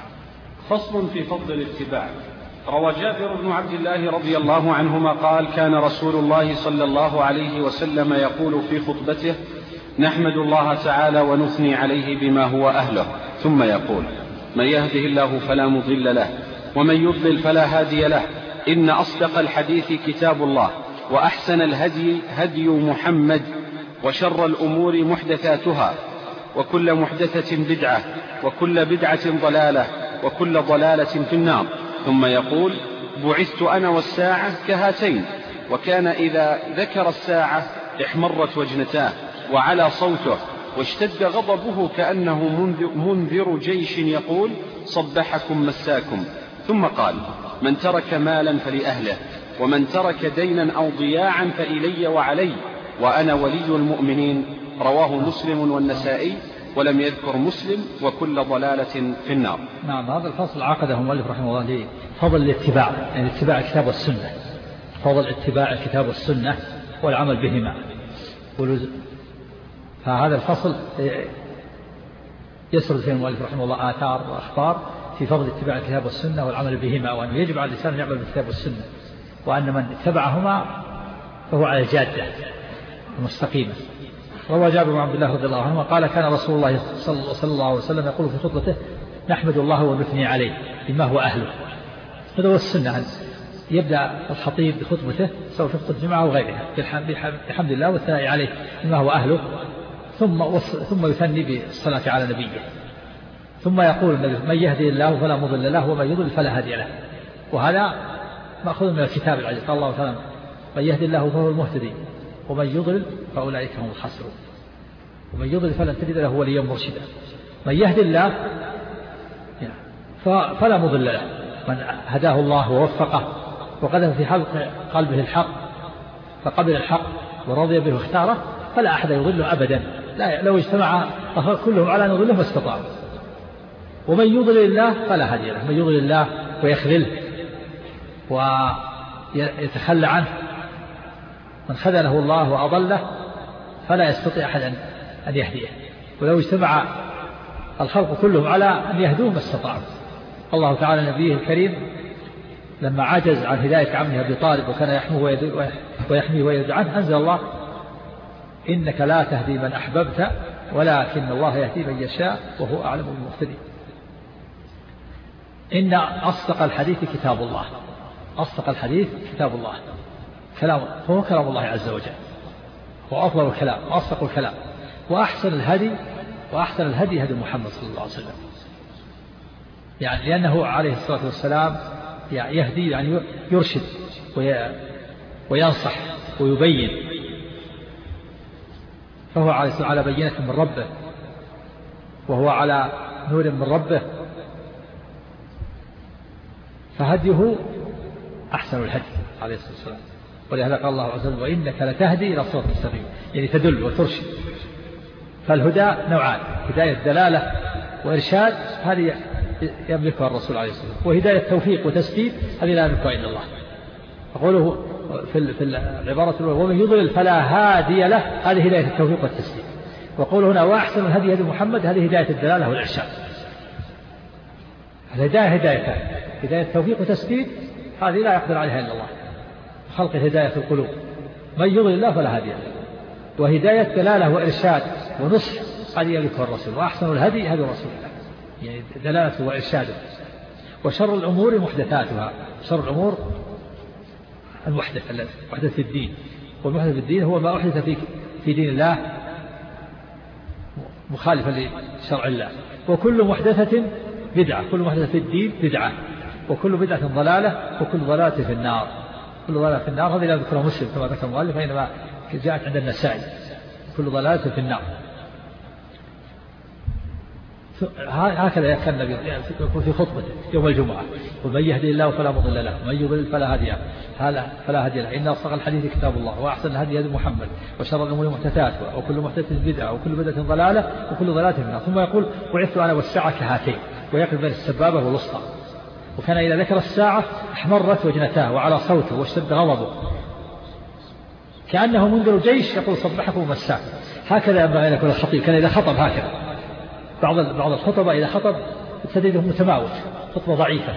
فصل في فضل الاتباع. روى جابر بن عبد الله رضي الله عنهما قال كان رسول الله صلى الله عليه وسلم يقول في خطبته نحمد الله تعالى ونثني عليه بما هو أهله، ثم يقول من يهده الله فلا مضل له ومن يضلل فلا هادي له، إن أصدق الحديث كتاب الله وأحسن الهدي هدي محمد وشر الأمور محدثاتها وكل محدثة بدعة وكل بدعة ضلالة وكل ضلالة في النار. ثم يقول بعثت أنا والساعة كهاتين، وكان إذا ذكر الساعة احمرت وجنتاه وعلى صوته واشتد غضبه كأنه منذر جيش يقول صبحكم مساكم. ثم قال من ترك مالا فلأهله ومن ترك دينا أو ضياعا فإلي وعلي وأنا ولي المؤمنين. رواه مسلم والنسائي ولم يذكر مسلم وكل ضلالة في النار. نعم. هذا الفصل عقده المؤلف رحمه الله لفضل الاتباع، يعني اتباع الكتاب والسنة، فضل اتباع الكتاب والسنة والعمل بهما. فهذا الفصل يسرد فيه المؤلف رحمه الله آثار وأخبار في فضل اتباع الكتاب والسنة والعمل بهما، وأنه يجب على الإنسان أن يعمل بالكتاب والسنة، وأن من اتبعهما فهو على الجادة المستقيمة. روى جابر بن عبد الله رضي الله عنه قال كان رسول الله صلى الله عليه وسلم يقول في خطبته نحمد الله ونثني عليه بما هو أهله. هذا هو السنة، يبدأ الخطيب بخطبته سواء في خطبة الجمعة وغيرها بحمد الله والثناء عليه بما هو أهله، ثم ثم يثني بالصلاة على نبيه، ثم يقول من يهدي الله فلا مضل له ومن يضلل فلا هادي له. وهذا مأخوذ من الكتاب العزيز. قال الله تعالى من يهدي الله فهو المهتدي ومن يضلل فأولئك هم الخاسرون، ومن يضلل فلن تجد له وليا مرشدا. من يهدي الله فلا مضل له، من هداه الله ووفقه وقذف في حلق قلبه الحق فقبل الحق ورضي به واختاره فلا أحد يضله أبدا، لا لو اجتمع كلهم على أن يضله ما استطاعوا. ومن يضلل الله فلا هادي له، من يضلل الله ويخذله ويتخلى عنه، من خذله الله وأضله فلا يستطيع أحد أن يهديه، ولو اجتمع الخلق كلهم على أن يهدوه ما استطاعوا. الله تعالى نبيه الكريم لما عجز عن هداية عمه أبي طالب وكان يحميه ويحميه ويدعو عنه أنزل الله إنك لا تهدي من أحببت ولكن الله يهدي من يشاء وهو أعلم بالمهتدين. إن أصدق الحديث كتاب الله، أصدق الحديث كتاب الله، كلام هو كلام الله عز وجل، هو أفضل الكلام وأصدق الكلام، وأحسن الهدي وأحسن الهدي هدي محمد صلى الله عليه وسلم، يعني لأنه عليه الصلاة والسلام يعني يهدي يعني يرشد وينصح ويبين، فهو على بينة من ربه وهو على نور من ربه، فهديه أحسن الهدي عليه الصلاة والسلام. ولهذا قال الله عز وجل وإنك لتهدي إلى صراط مستقيم، يعني تدل وترشد. فالهدى نوعان، هداية دلالة وإرشاد هذه يملكها الرسول عليه الصلاة والسلام، وهداية توفيق وتسديد هذه لا يملكها إلا الله. أقوله في العبارة الأولى ومن يضلل فلا هادي له، هذه هداية التوفيق والتسديد. وقول هنا وأحسن الهدي هدي محمد، هذه هداية الدلالة والإرشاد. الهداية هدايتان، هداية توفيق وتسديد هذه لا يقدر عليها إلا الله، خلق الهداية في القلوب. من يضلل الله فلا هادي له. وهداية دلالة وإرشاد ونصح هذه يملكها الرسول. وأحسن الهدي هدي رسول الله، يعني دلالته وإرشاده. وشر الأمور محدثاتها، شر الأمور المحدث المحدث في الدين، والمحدث في الدين هو ما أحدث في في دين الله مخالفا لشرع الله. وكل محدثة بدعة، كل محدثة في الدين بدعة، وكل بدعة ضلالة، وكل ضلالة في النار. كل ضلالة في النار هذه لا ذكرها مسلم كما ذكر المؤلف، فإنما جاءت عند النسائي كل ضلالة في النار. هكذا كان النبي يقول في خطبته يوم الجمعة ومن يهدي الله فلا مضل له ومن يضلل فلا هادي له فلا هادي له. إن أصدق الحديث كتاب الله وأحسن الهدي هدي محمد وشر الأمور محدثاتها وكل محدثة بدعة وكل بدعة ضلالة وكل ضلالة في النار. ثم يقول بعثت أنا والساعة كهاتين، ويقف بين السبابة والوسطى. وكان إذا ذكر الساعة احمرت وجنتاه وعلى صوته واشتد غضبه كأنه منذر جيش يقول صبحكم مساء. هكذا ينبغي أن يكون الخطيب، كان إذا خطب هكذا. بعض بعض الخطبة إذا خطب تجده متماوت، خطبة ضعيفة،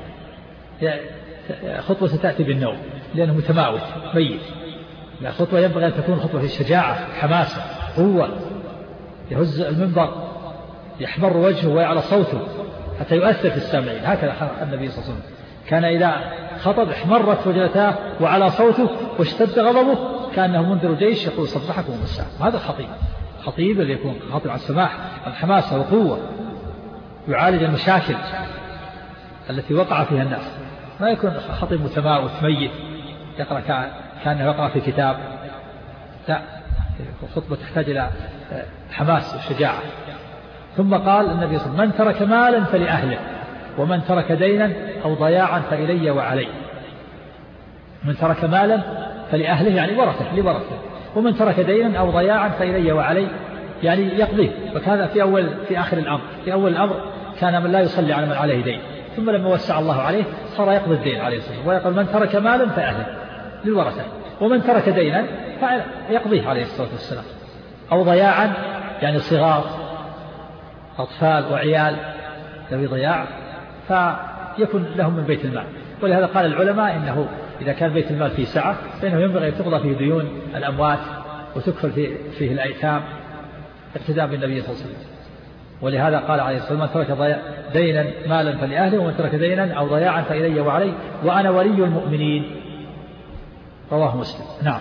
خطبة ستأتي بالنوم لأنه متماوت ميت. لا، خطبة ينبغي أن تكون خطبة في شجاعة، حماسة، قوة، يهز المنبر يحمر وجهه ويعلى صوته حتى يؤثر في السامعين. هكذا النبي صلى الله عليه وسلم كان إذا خطب احمرت وجنتاه وعلى صوته واشتد غضبه كأنه منذر جيش يقول صبحكم مساء. هذا الخطيب، خطيب اللي يكون خاطب على السماح، الحماسة وقوة، يعالج المشاكل التي وقع فيها الناس. ما يكون خطيب متماوت ميت يقرأ كأنه يقرأ في كتاب. لا، الخطبة تحتاج إلى حماس وشجاعة. ثم قال النبي صلى الله عليه وسلم من ترك مالا فلأهله ومن ترك دينا أو ضياعا فإلي وعلي. من ترك مالا فلأهله يعني ورثه لورثه، ومن ترك دينا أو ضياعا فإلي وعلي يعني يقضيه. وكان في أول في آخر الأمر، في أول الأمر كان من لا يصلي على من عليه دين، ثم لما وسع الله عليه صار يقضي الدين عليه الصلاة والسلام. ويقول من ترك مالا فأهله للورثة، ومن ترك دينا فيقضيه عليه الصلاة والسلام. أو ضياعا يعني صغار أطفال وعيال ذوي ضياع فيكون لهم من بيت المال. ولهذا قال العلماء إنه إذا كان بيت المال فيه سعة فإنه ينبغي أن تقضى فيه ديون الأموات وتكفل فيه, فيه الأيتام اقتداء بالنبي صلى الله عليه وسلم. ولهذا قال عليه الصلاة والسلام من ترك دينا مالا فلأهله ومن ترك دينا أو ضياعا فإلي وعلي وأنا ولي المؤمنين. رواه مسلم. نعم.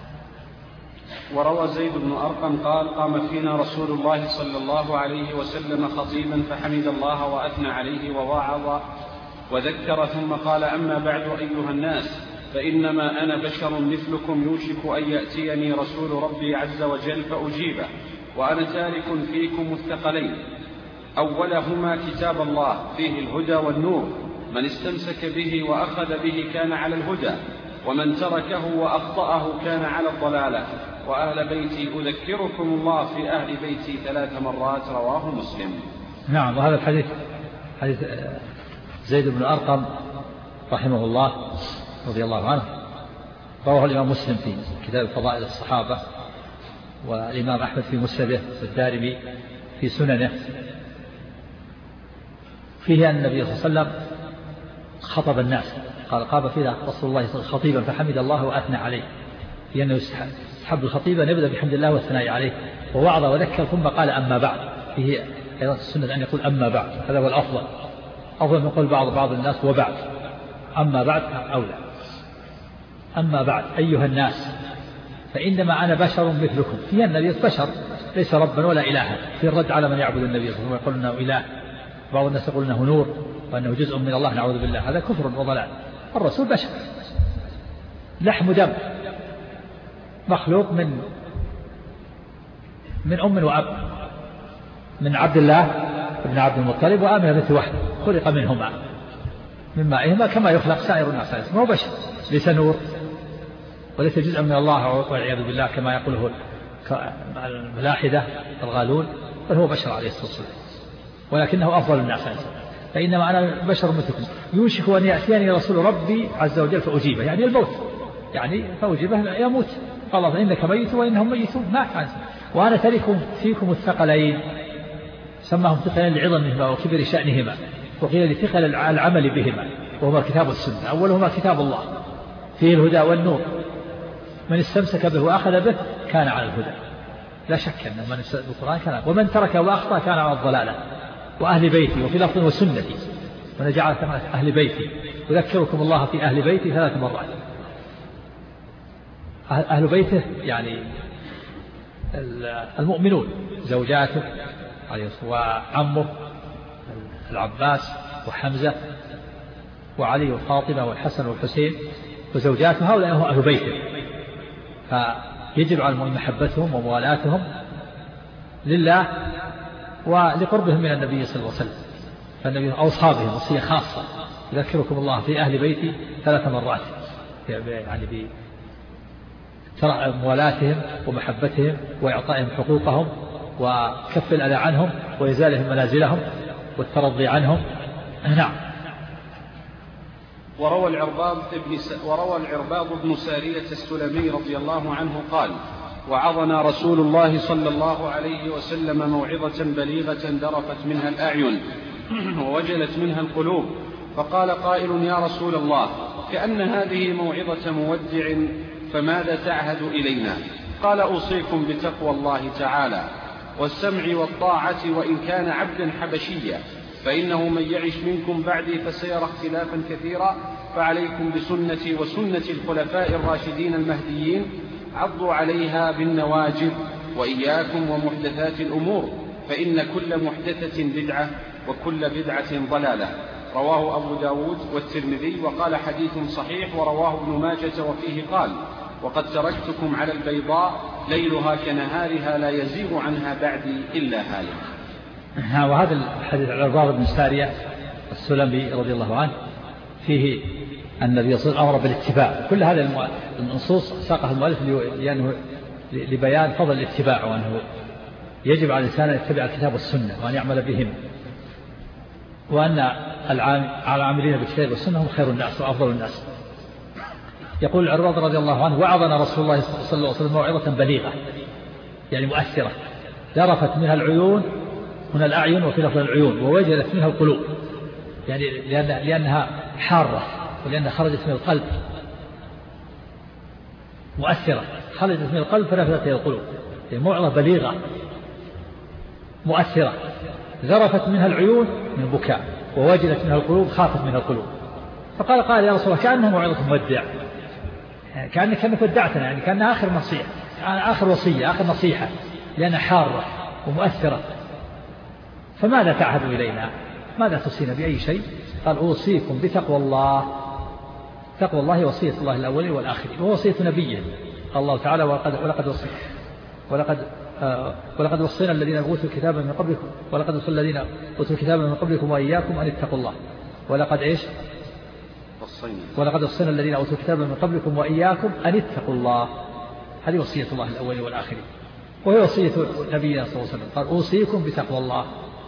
وروى زيد بن أرقم قال قام فينا رسول الله صلى الله عليه وسلم خطيبا فحمد الله وأثنى عليه ووعظ وذكر ثم قال أما بعد أيها الناس فإنما أنا بشر مثلكم يوشك أن يأتيني رسول ربي عز وجل فأجيبه وأنا تارك فيكم الثقلين أولهما كتاب الله فيه الهدى والنور من استمسك به وأخذ به كان على الهدى ومن تركه وأخطأه كان على الضلالة وأهل بيتي أذكركم الله في أهل بيتي ثلاث مرات. رواه مسلم. نعم. وهذا الحديث حديث زيد بن أرقم رحمه الله رضي الله عنه رواه الإمام مسلم في كتاب فضائل الصحابة، والإمام أحمد في مسنده، والدارمي في سننه. فيه أن النبي صلى الله عليه وسلم خطب الناس، قال قام فينا رسول الله صلى الله عليه وسلم خطيبا فحمد الله وأثنى عليه، في أنه يستحب الخطيب أن يبدأ بحمد الله والثناء عليه ووعظ وذكر ثم قال أما بعد. فيه أيضا السنة أن يقول أما بعد، هذا هو الأفضل. أفضل من قول بعض بعض الناس وبعد. أما بعد أولى. أما بعد أيها الناس فإنما أنا بشر مثلكم. في النبي بشر ليس ربا ولا إلها، في الرد على من يعبد النبي صلى الله عليه وسلم ويقول إنه إله. بعض الناس يقول إنه نور وأنه جزء من الله، نعوذ بالله، هذا كفر وضلال. الرسول بشر لحم دم مخلوق من من أم وأب، من عبد الله بن عبد المطلب وآمنة بنت وهب، خلق منهما من مائهما كما يخلق سائر الناس. ما هو بشر، ليس نور وليس جزءا من الله والعياذ بالله كما يقوله الملاحدة الغالون، بل هو بشر عليه الصلاة والسلام، ولكنه أفضل الناس. فإنما أنا بشر مثلكم يوشك أن يأتيني رسول ربي عز وجل فأجيبه، يعني الموت، يعني فأجيبه يموت. قال إنك ميت وإنهم ميتون، ما كان. وأنا تارك فيكم الثقلين، سماهم ثقلين لعظمهما وكبر شأنهما، وقيل لثقل العمل بهما، وهما الكتاب والسنة. أولهما كتاب الله فيه الهدى والنور، من استمسك به وأخذ به كان على الهدى، لا شك أن من استمسك بالقرآن كان، ومن ترك وأخطأ كان على الضلالة. وأهل بيتي، وفي لفظ وسنتي، وأنا جعل أهل بيتي، يذكركم الله في أهل بيتي ثلاث مرات. أهل بيته يعني المؤمنون، زوجاته وعمه العباس وحمزة وعلي وفاطمة والحسن والحسين وزوجاته، هؤلاء هم أهل بيته، فيجب على المؤمن محبتهم وموالاتهم لله ولقربهم من النبي صلى الله عليه وسلم. فالنبي أوصى بهم وصية خاصة، يذكركم الله في أهل بيتي ثلاث مرات، يعني بموالاتهم ومحبتهم وإعطائهم حقوقهم وكف الأذى عنهم وإزالهم منازلهم والترضي عنهم. نعم. وروى العرباض بن وروى العرباض بن سارية السلمي رضي الله عنه قال: وعظنا رسول الله صلى الله عليه وسلم موعظة بليغة ذرفت منها الأعين ووجلت منها القلوب، فقال قائل: يا رسول الله، كأن هذه موعظة مودع، فماذا تعهد إلينا؟ قال: أوصيكم بتقوى الله تعالى والسمع والطاعة وإن كان عبدا حبشيا، فإنه من يعش منكم بعدي فسيرى اختلافا كثيرا، فعليكم بسنتي وسنة الخلفاء الراشدين المهديين، عضوا عليها بالنواجذ، وإياكم ومحدثات الأمور، فإن كل محدثة بدعة وكل بدعة ضلالة. رواه أبو داود والترمذي وقال حديث صحيح. ورواه ابن ماجة وفيه قال: وقد تركتكم على البيضاء ليلها كنهارها لا يزيغ عنها بعدي إلا هالك. وهذا الحديث عن العرباض بن سارية السلمي رضي الله عنه فيه أن النبي صلى الله عليه وسلم أمر بالاتباع. كل هذه النصوص ساقها المؤلف لأنه لبيان فضل الاتباع، وأنه يجب على الإنسان أن يتبع الكتاب والسنة وأن يعمل بهم، وأن العاملين بالكتاب والسنة هم خير الناس وأفضل الناس. يقول العرباض رضي الله عنه: وعظنا رسول الله صلى الله عليه وسلم موعظة بليغة، يعني مؤثرة، ذرفت منها العيون، من الأعين وفي لفظ العيون، ووجلت منها القلوب، يعني لأن لأنها حارة ولأنها خرجت من القلب، مؤثرة، خرجت من القلب فنفذت إلى القلوب، يعني موعظة بليغة مؤثرة، ذرفت منها العيون من البكاء، ووجلت منها القلوب، خافت منها القلوب. فقال قال: يا رسول الله، كأنها موعظة مودع، يعني كأنك كأنك ودعتنا، يعني كأنها آخر نصيحة، آخر وصية، آخر نصيحة، لأنها حارة ومؤثرة. فماذا تعهد إلينا؟ ماذا توصينا بأي شيء؟ قال: أوصيكم بتقوى الله. تقوى الله وصية الله الأولين والآخرين، ووصية نبيه. قال الله تعالى: ولقد ولقد وصينا ولقد آه ولقد وصينا الذين أوتوا الكتاب من قبلكم ولقد وصينا الذين أوتوا الكتاب من قبلكم وإياكم أن اتقوا الله. ولقد إيش؟ وصينا ولقد وصينا الذين أوتوا الكتاب من قبلكم وإياكم أن اتقوا الله. هذه وصية الله الأولين والآخرين، وهي وصية نبينا صلى الله عليه وسلم. قال: أوصيكم بتقوى الله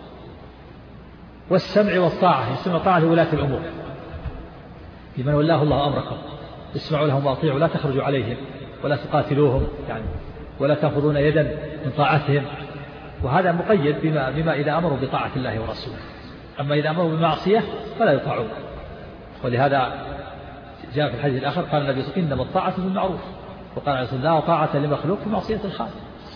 والسمع والطاعة. يسمى طاعة لولاة الأمور، لمن ولاه الله أمركم، اسمعوا لهم وأطيعوا، لا تخرجوا عليهم ولا تقاتلوهم، يعني ولا تأخذون يدا من طاعتهم. وهذا مقيد بما, بما إذا أمروا بطاعة الله ورسوله، أما إذا أمروا بمعصية فلا يطاعون. ولهذا جاء في الحديث الآخر قال النبي صلى الله عليه وسلم: إنما الطاعة بالمعروف. وقال عليه الصلاة والسلام: لا طاعة لمخلوق في معصية الخالق.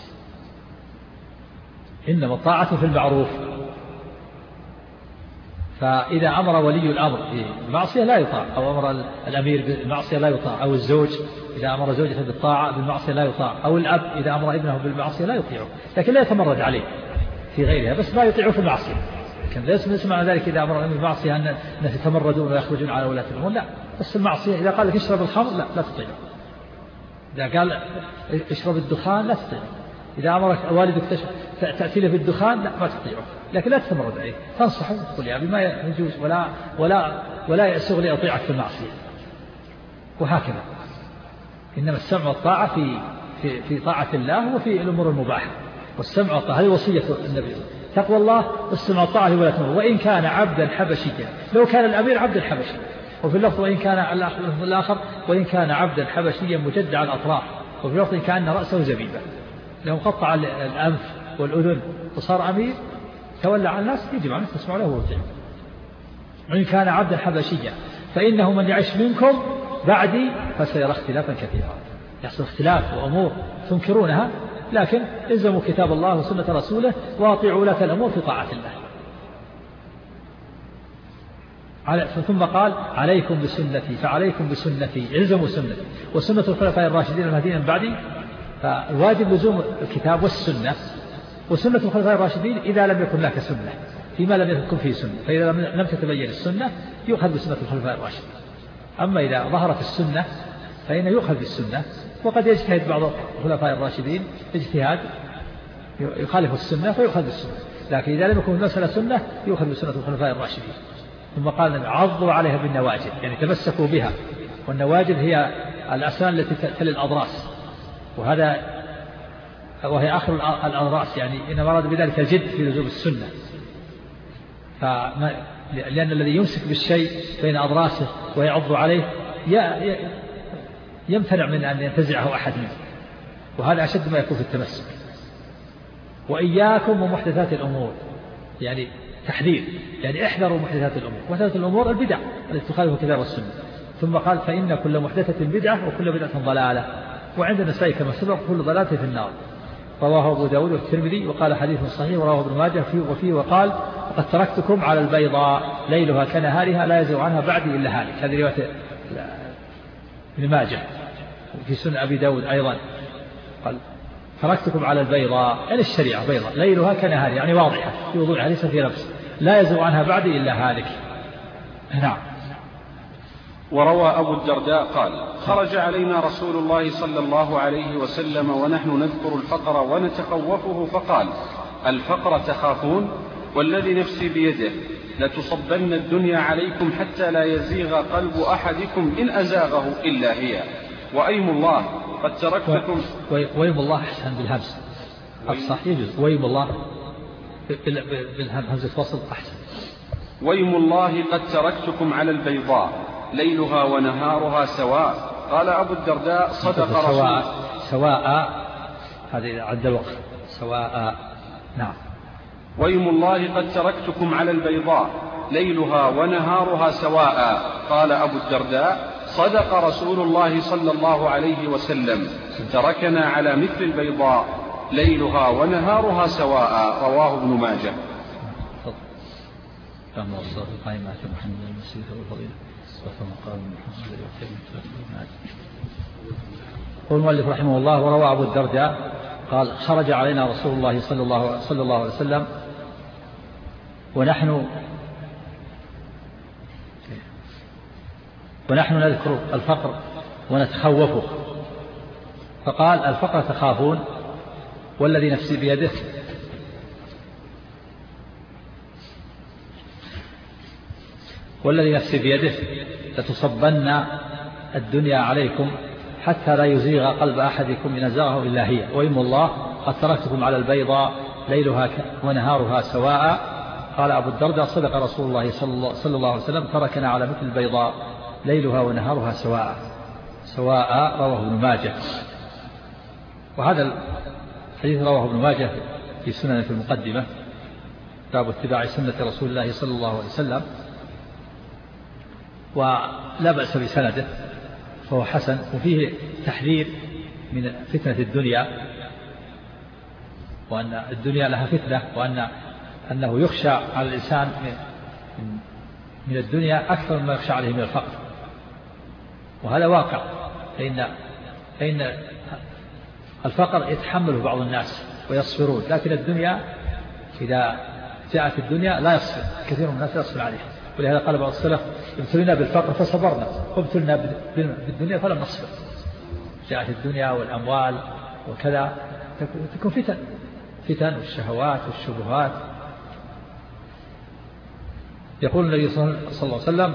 إنما الطاعة في المعروف. فإذا أمر ولي الأمر بالمعصية لا يطاع، أو أمر الأمير بالمعصية لا يطاع، أو الزوج إذا أمر زوجته بالطاعة بالمعصية لا يطاع، أو الأب إذا أمر ابنه بالمعصية لا يطيعه، لكن لا يتمرد عليه في غيرها، بس ما يطيعه في المعصية. لكن ليس نسمع ذلك إذا أمر بالمعصية أن يتمردون ويخرجون على ولاة الأمور، لا، بس المعصية إذا قال لك اشرب الخمر لا لا تطيعه، إذا قال اشرب الدخان لا تطيعه، إذا أمرك والدك تأتي له بالدخان لا ما تطيعه، لكن لا تتمرد عليه، تنصحه تقول يا أبي ما يجوز ولا ولا ولا يسوغ لي أطيعك في المعصية، وهكذا. إنما السمع والطاعة في في في طاعة الله وفي الأمور المباحة، والسمع والطاعة هذه وصية النبي، تقوى الله والسمع والطاعة لولاة الأمور، وإن كان عبدا حبشيا، لو كان الأمير عبدا حبشيا، وفي اللفظ وإن كان الآخر وإن كان عبدا حبشيا مجدع الأطراف، وفي اللفظ إن كان رأسه زبيبا، لو قطع الأنف والأذن وصار أمير تولى على الناس يجب أن تسمع له ويطيعه. وإن كان عبدا حبشيا فإنه من يعيش منكم بعدي فسيرى اختلافا كثيرا، يحصل اختلاف وأمور تنكرونها، لكن الزموا كتاب الله وسنة رسوله وأطيعوا ولاة الأمور في طاعة الله. ثم قال عليكم بسنتي، فعليكم بسنتي، الزموا سنتي وسنة الخلفاء الراشدين المهديين من بعدي، فالواجب لزوم الكتاب والسنة وسنة الخلفاء الراشدين إذا لم يكن لك سنة، فيما لم يكن فيه سنة، فإذا لم تتبين السنة يؤخذ بسنة الخلفاء الراشدين. أما إذا ظهرت السنة فإن يؤخذ بالسنة، وقد يجتهد بعض الخلفاء الراشدين اجتهاد يخالف السنة فيؤخذ بالسنة، لكن إذا لم يكن المسألة سنة يؤخذ بسنة الخلفاء الراشدين. ثم قال عضوا عليها بالنواجذ، يعني تمسكوا بها، والنواجذ هي الأسنان التي تلي الأضراس، وهذا وهي آخر الأضراس، يعني إنما أراد بذلك الجد في لزوم السنة، فما لأن الذي يمسك بالشيء بين أضراسه ويعض عليه يمتنع من أن ينتزعه أحد منه، وهذا أشد ما يكون في التمسك. وإياكم ومحدثات الأمور، يعني تحذير، يعني احذروا محدثات الأمور. محدثات الأمور البدع التي تخالف الكتاب والسنة. ثم قال فإن كل محدثة بدعة وكل بدعة ضلالة، وعند النسائي كما سبق كل ضلالة في النار. رواه أبو داود والترمذي وقال حديث صحيح، ورواه ابن ماجه فيه وفيه وقال وقد تركتكم على البيضاء ليلها كنهارها لا يزيغ عنها بعدي إلا هالك. هذه رواية ابن ماجه. في سنن أبي داود أيضا قال تركتكم على البيضاء، يعني الشريعة بيضاء ليلها كنهارها، يعني واضحة في وضوحها ليس في لبس، لا يزيغ عنها بعدي إلا هالك. نعم. وروى أبو الدرداء قال خرج علينا رسول الله صلى الله عليه وسلم ونحن نذكر الفقر ونتخوفه فقال الفقر تخافون والذي نفسي بيده لتصبن الدنيا عليكم حتى لا يزيغ قلب أحدكم إن أزاغه إلا هي، وأيم الله قد تركتكم. وأيم الله أحسن بالهمس الصح يجوز، وأيم الله بالهمزة وصل أحسن. وأيم الله قد تركتكم على البيضاء ليلها ونهارها سواء. قال أبو الدرداء صدق رسول سواء سواء هذه عد الوقت سواء. نعم. وأيم الله قد تركتكم على البيضاء ليلها ونهارها سواء. قال أبو الدرداء صدق رسول الله صلى الله عليه وسلم تركنا على مثل البيضاء ليلها ونهارها سواء. رواه ابن ماجه. اللهم صل على محمد المسيح والفضيلة قال المؤلف رحمه الله وروى أبو الدرداء قال خرج علينا رسول الله صلى الله, صلى الله عليه وسلم ونحن ونحن نذكر الفقر ونتخوفه، فقال الفقر تخافون والذي نفسي بيده والذي نفسي بيده لتصبن الدنيا عليكم حتى لا يزيغ قلب أحدكم إن أزاغه إلا هي، وإم الله قد تركتكم على البيضاء ليلها ونهارها سواء. قال أبو الدرداء صدق رسول الله صلى الله عليه وسلم تركنا على مثل البيضاء ليلها ونهارها سواء. سواء رواه ابن ماجه. وهذا الحديث رواه ابن ماجه في سنن في المقدمة باب اتباع سنة رسول الله صلى الله عليه وسلم، ولا بأس بسنده فهو حسن، وفيه تحذير من فتنة الدنيا، وأن الدنيا لها فتنة، وأن أنه يخشى على الإنسان من الدنيا أكثر مما يخشى عليه من الفقر، وهذا واقع. فإن فإن الفقر يتحمله بعض الناس ويصبرون، لكن الدنيا إذا جاءت الدنيا لا يصبر، كثير من الناس يصبر عليها. ولهذا قال بعض السلف: ابتلينا بالفقر فصبرنا، وابتلنا بالدنيا فلم نصبر. جاءت الدنيا والأموال وكذا، تكون فتن فتن والشهوات والشبهات. يقول النبي صلى الله عليه وسلم: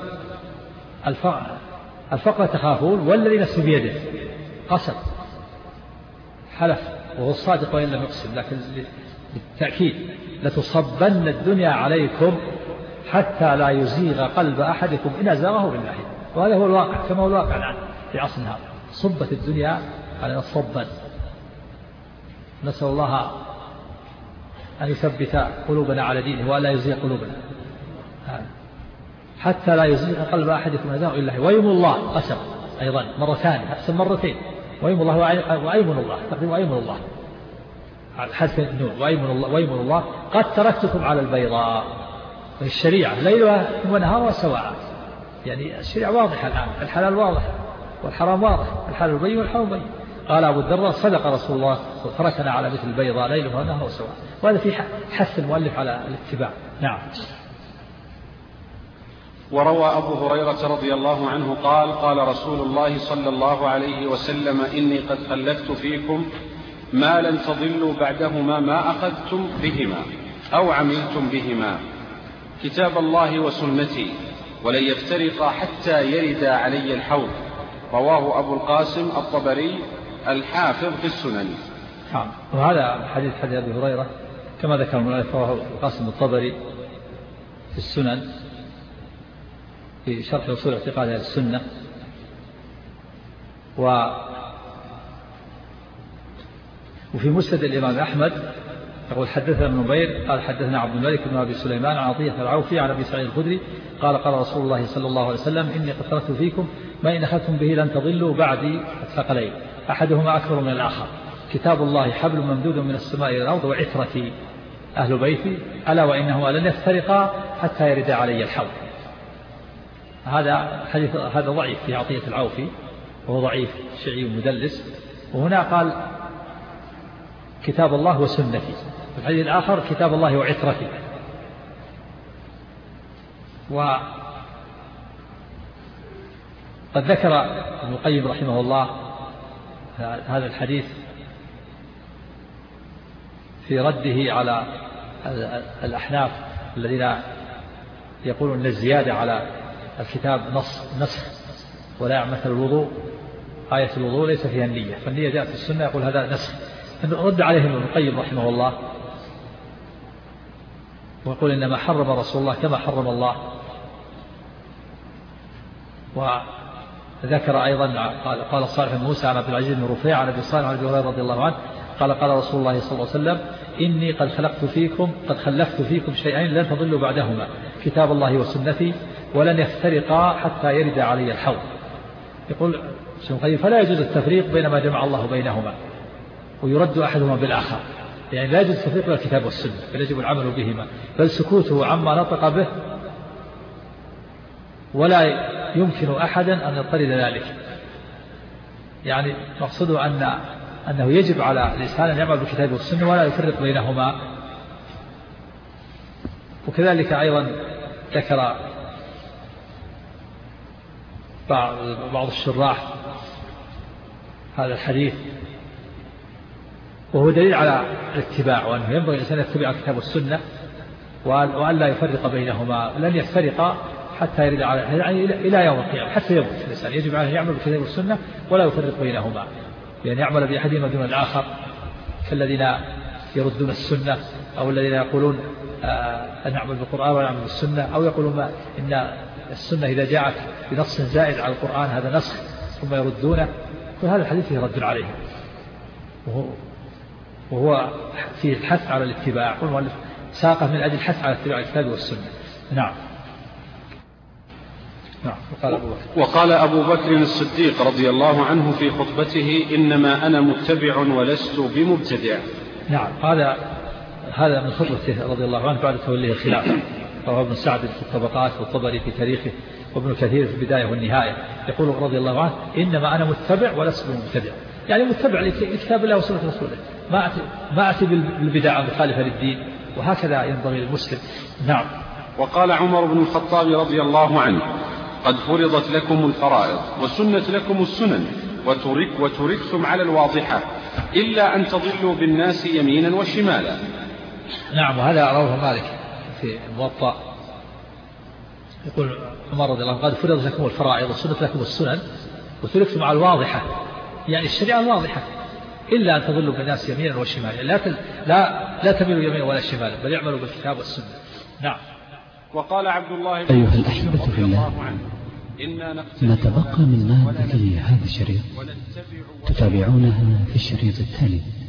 الفقر تخافون والذي نفسي بيده، قسم، حلف وهو الصادق وإن لم يقسم، لكن بالتأكيد: لتصبن الدنيا عليكم حتى لا يزيغ قلب أحدكم إن أزاغه بالله. وهذا هو الواقع كما هو الواقع الآن في عصرنا هذا، صبت الدنيا على صبا. نسأل الله أن يثبت قلوبنا على دينه ولا يزيغ قلوبنا، حتى لا يزيغ قلب أحدكم إن أزاغه بالله. ويم الله قسم أيضا مرتان، أحسن مرتين، ويم الله وأيمن الله، تقديم وأيمن الله على حذف النون، وأيمن الله وأيمن الله قد تركتكم على البيضاء. الشريعة ليلها ونهارها سواء، يعني الشريعة واضحة الآن، الحلال واضح والحرام واضح، الحلال بين والحرام بين. قال أبو الدرداء: صدق رسول الله وتركنا على مثل البيضاء ليلها ونهارها سواء. وهذا في حث المؤلف على الاتباع. نعم. وروى أبو هريرة رضي الله عنه قال: قال رسول الله صلى الله عليه وسلم: إني قد خلفت فيكم ما لن تضلوا بعدهما ما أخذتم بهما أو عملتم بهما، كتاب الله وسنتي، ولن يفترقا حتى يرد علي الحوض. رواه أبو القاسم الطبري الحافظ في السنن. نعم. وهذا حديث حديث أبي هريرة كما ذكر المؤلف، رواه القاسم الطبري في السنن في شرح أصول اعتقاد أهل السنة. و وفي مسند الإمام أحمد يقول: حدثنا ابن نمير قال: حدثنا عبد الملك بن أبي سليمان عن عطية العوفي عن أبي سعيد الخدري قال: قال رسول الله صلى الله عليه وسلم: إني قد تركت فيكم ما إن أخذتم به لن تضلوا بعدي الثقلين، أحدهما أكثر من الآخر، كتاب الله حبل ممدود من السماء إلى الأرض، وعترتي أهل بيتي، ألا وإنهما لن يفترقا حتى يرد علي الحوض. هذا حديث هذا ضعيف في عطية العوفي، وهو ضعيف شيعي مدلس. وهنا قال: كتاب الله وسنتي. في الحديث الآخر: كتاب الله وعترتي. وقد ذكر ابن القيم رحمه الله هذا الحديث في رده على الأحناف الذين يقولون أن الزيادة على الكتاب نص نسخ، ولا مثل الوضوء، آية الوضوء ليس فيها النية، فالنية جاءت في السنة، يقول هذا نسخ. رد عليهم ابن القيم رحمه الله ويقول: إنما حرم رسول الله كما حرم الله. وذكر أيضا قال, قال صالح بن موسى عن عبد العزيز بن رفيع عن أبي صالح عن أبي هريرة رضي الله عنه قال: قال رسول الله صلى الله عليه وسلم: إني قد خلقت فيكم قد خلفت فيكم شيئين لن تضلوا بعدهما، كتاب الله وسنتي، ولن يفترقا حتى يرد علي الحوض. يقول ابن القيم: فلا يجوز التفريق بين ما جمع الله بينهما، ويرد أحدهما بالآخر، يعني لا يجوز التفريق بين الكتاب والسنة، بل يجب العمل بهما، بل سكوته عما نطق به، ولا يمكن أحدا أن يطرد ذلك. يعني مقصده أن أنه يجب على الإنسان أن يعمل بالكتاب والسنة ولا يفرق بينهما. وكذلك أيضا ذكر بعض الشراح هذا الحديث، وهو دليل على الاتباع، وأنه ينبغي الإنسان يتبع الكتاب والسنة وأن لا يفرق بينهما، لن يفترق حتى يرد على يعني إلى يوم القيامة، حتى يموت الإنسان يجب عليه يعمل بالكتاب والسنة ولا يفرق بينهما، يعني يعمل بأحدهما دون الآخر، كالذين يردون السنة، أو الذين يقولون أن نعمل بالقرآن ولا نعمل بالسنة، أو يقولون ما إن السنة إذا جاءت بنص زائد على القرآن هذا نسخ، ثم يردونه. فهذا الحديث فيه رد عليه، وهو, وهو فيه الحث على الاتباع، والمؤلف ساقه من أجل الحث على اتباع الكتاب والسنة. نعم. نعم. وقال أبو بكر, وقال أبو بكر الصديق رضي الله عنه في خطبته: إنما أنا متبع ولست بمبتدع. نعم. هذا هذا من خطبته رضي الله عنه بعد توليه الخلافة، رواه ابن سعد في الطبقات والطبري في تاريخه وابن كثير في البداية والنهاية، يقول رضي الله عنه: إنما أنا متبع ولست مبتدع، يعني متبع لكتاب الله وسنة رسوله، ما أتي, ما أتي بالبدع المخالفة للدين، وهكذا ينبغي للمسلم. نعم. وقال عمر بن الخطاب رضي الله عنه: قد فرضت لكم الفرائض وسنت لكم السنن وترك وتركتم على الواضحة إلا أن تضلوا بالناس يمينا وشمالا. نعم، وهذا رواه مالك في الموطأ، يقول عمر رضي الله عنه: قد فرضت لكم الفرائض وسنت لكم السنن وتركتم على الواضحة، يعني الشريعة الواضحة، إلا أن تضلوا بالناس يمينا وشمالا، لا تل... لا لا تميلوا يمينا ولا شمالا، بل يعملوا بالكتاب والسنة. نعم. وقال عبد الله أيها الأحبة في الله، ما تبقى من مادة هذا الشريط تتابعونها في الشريط التالي.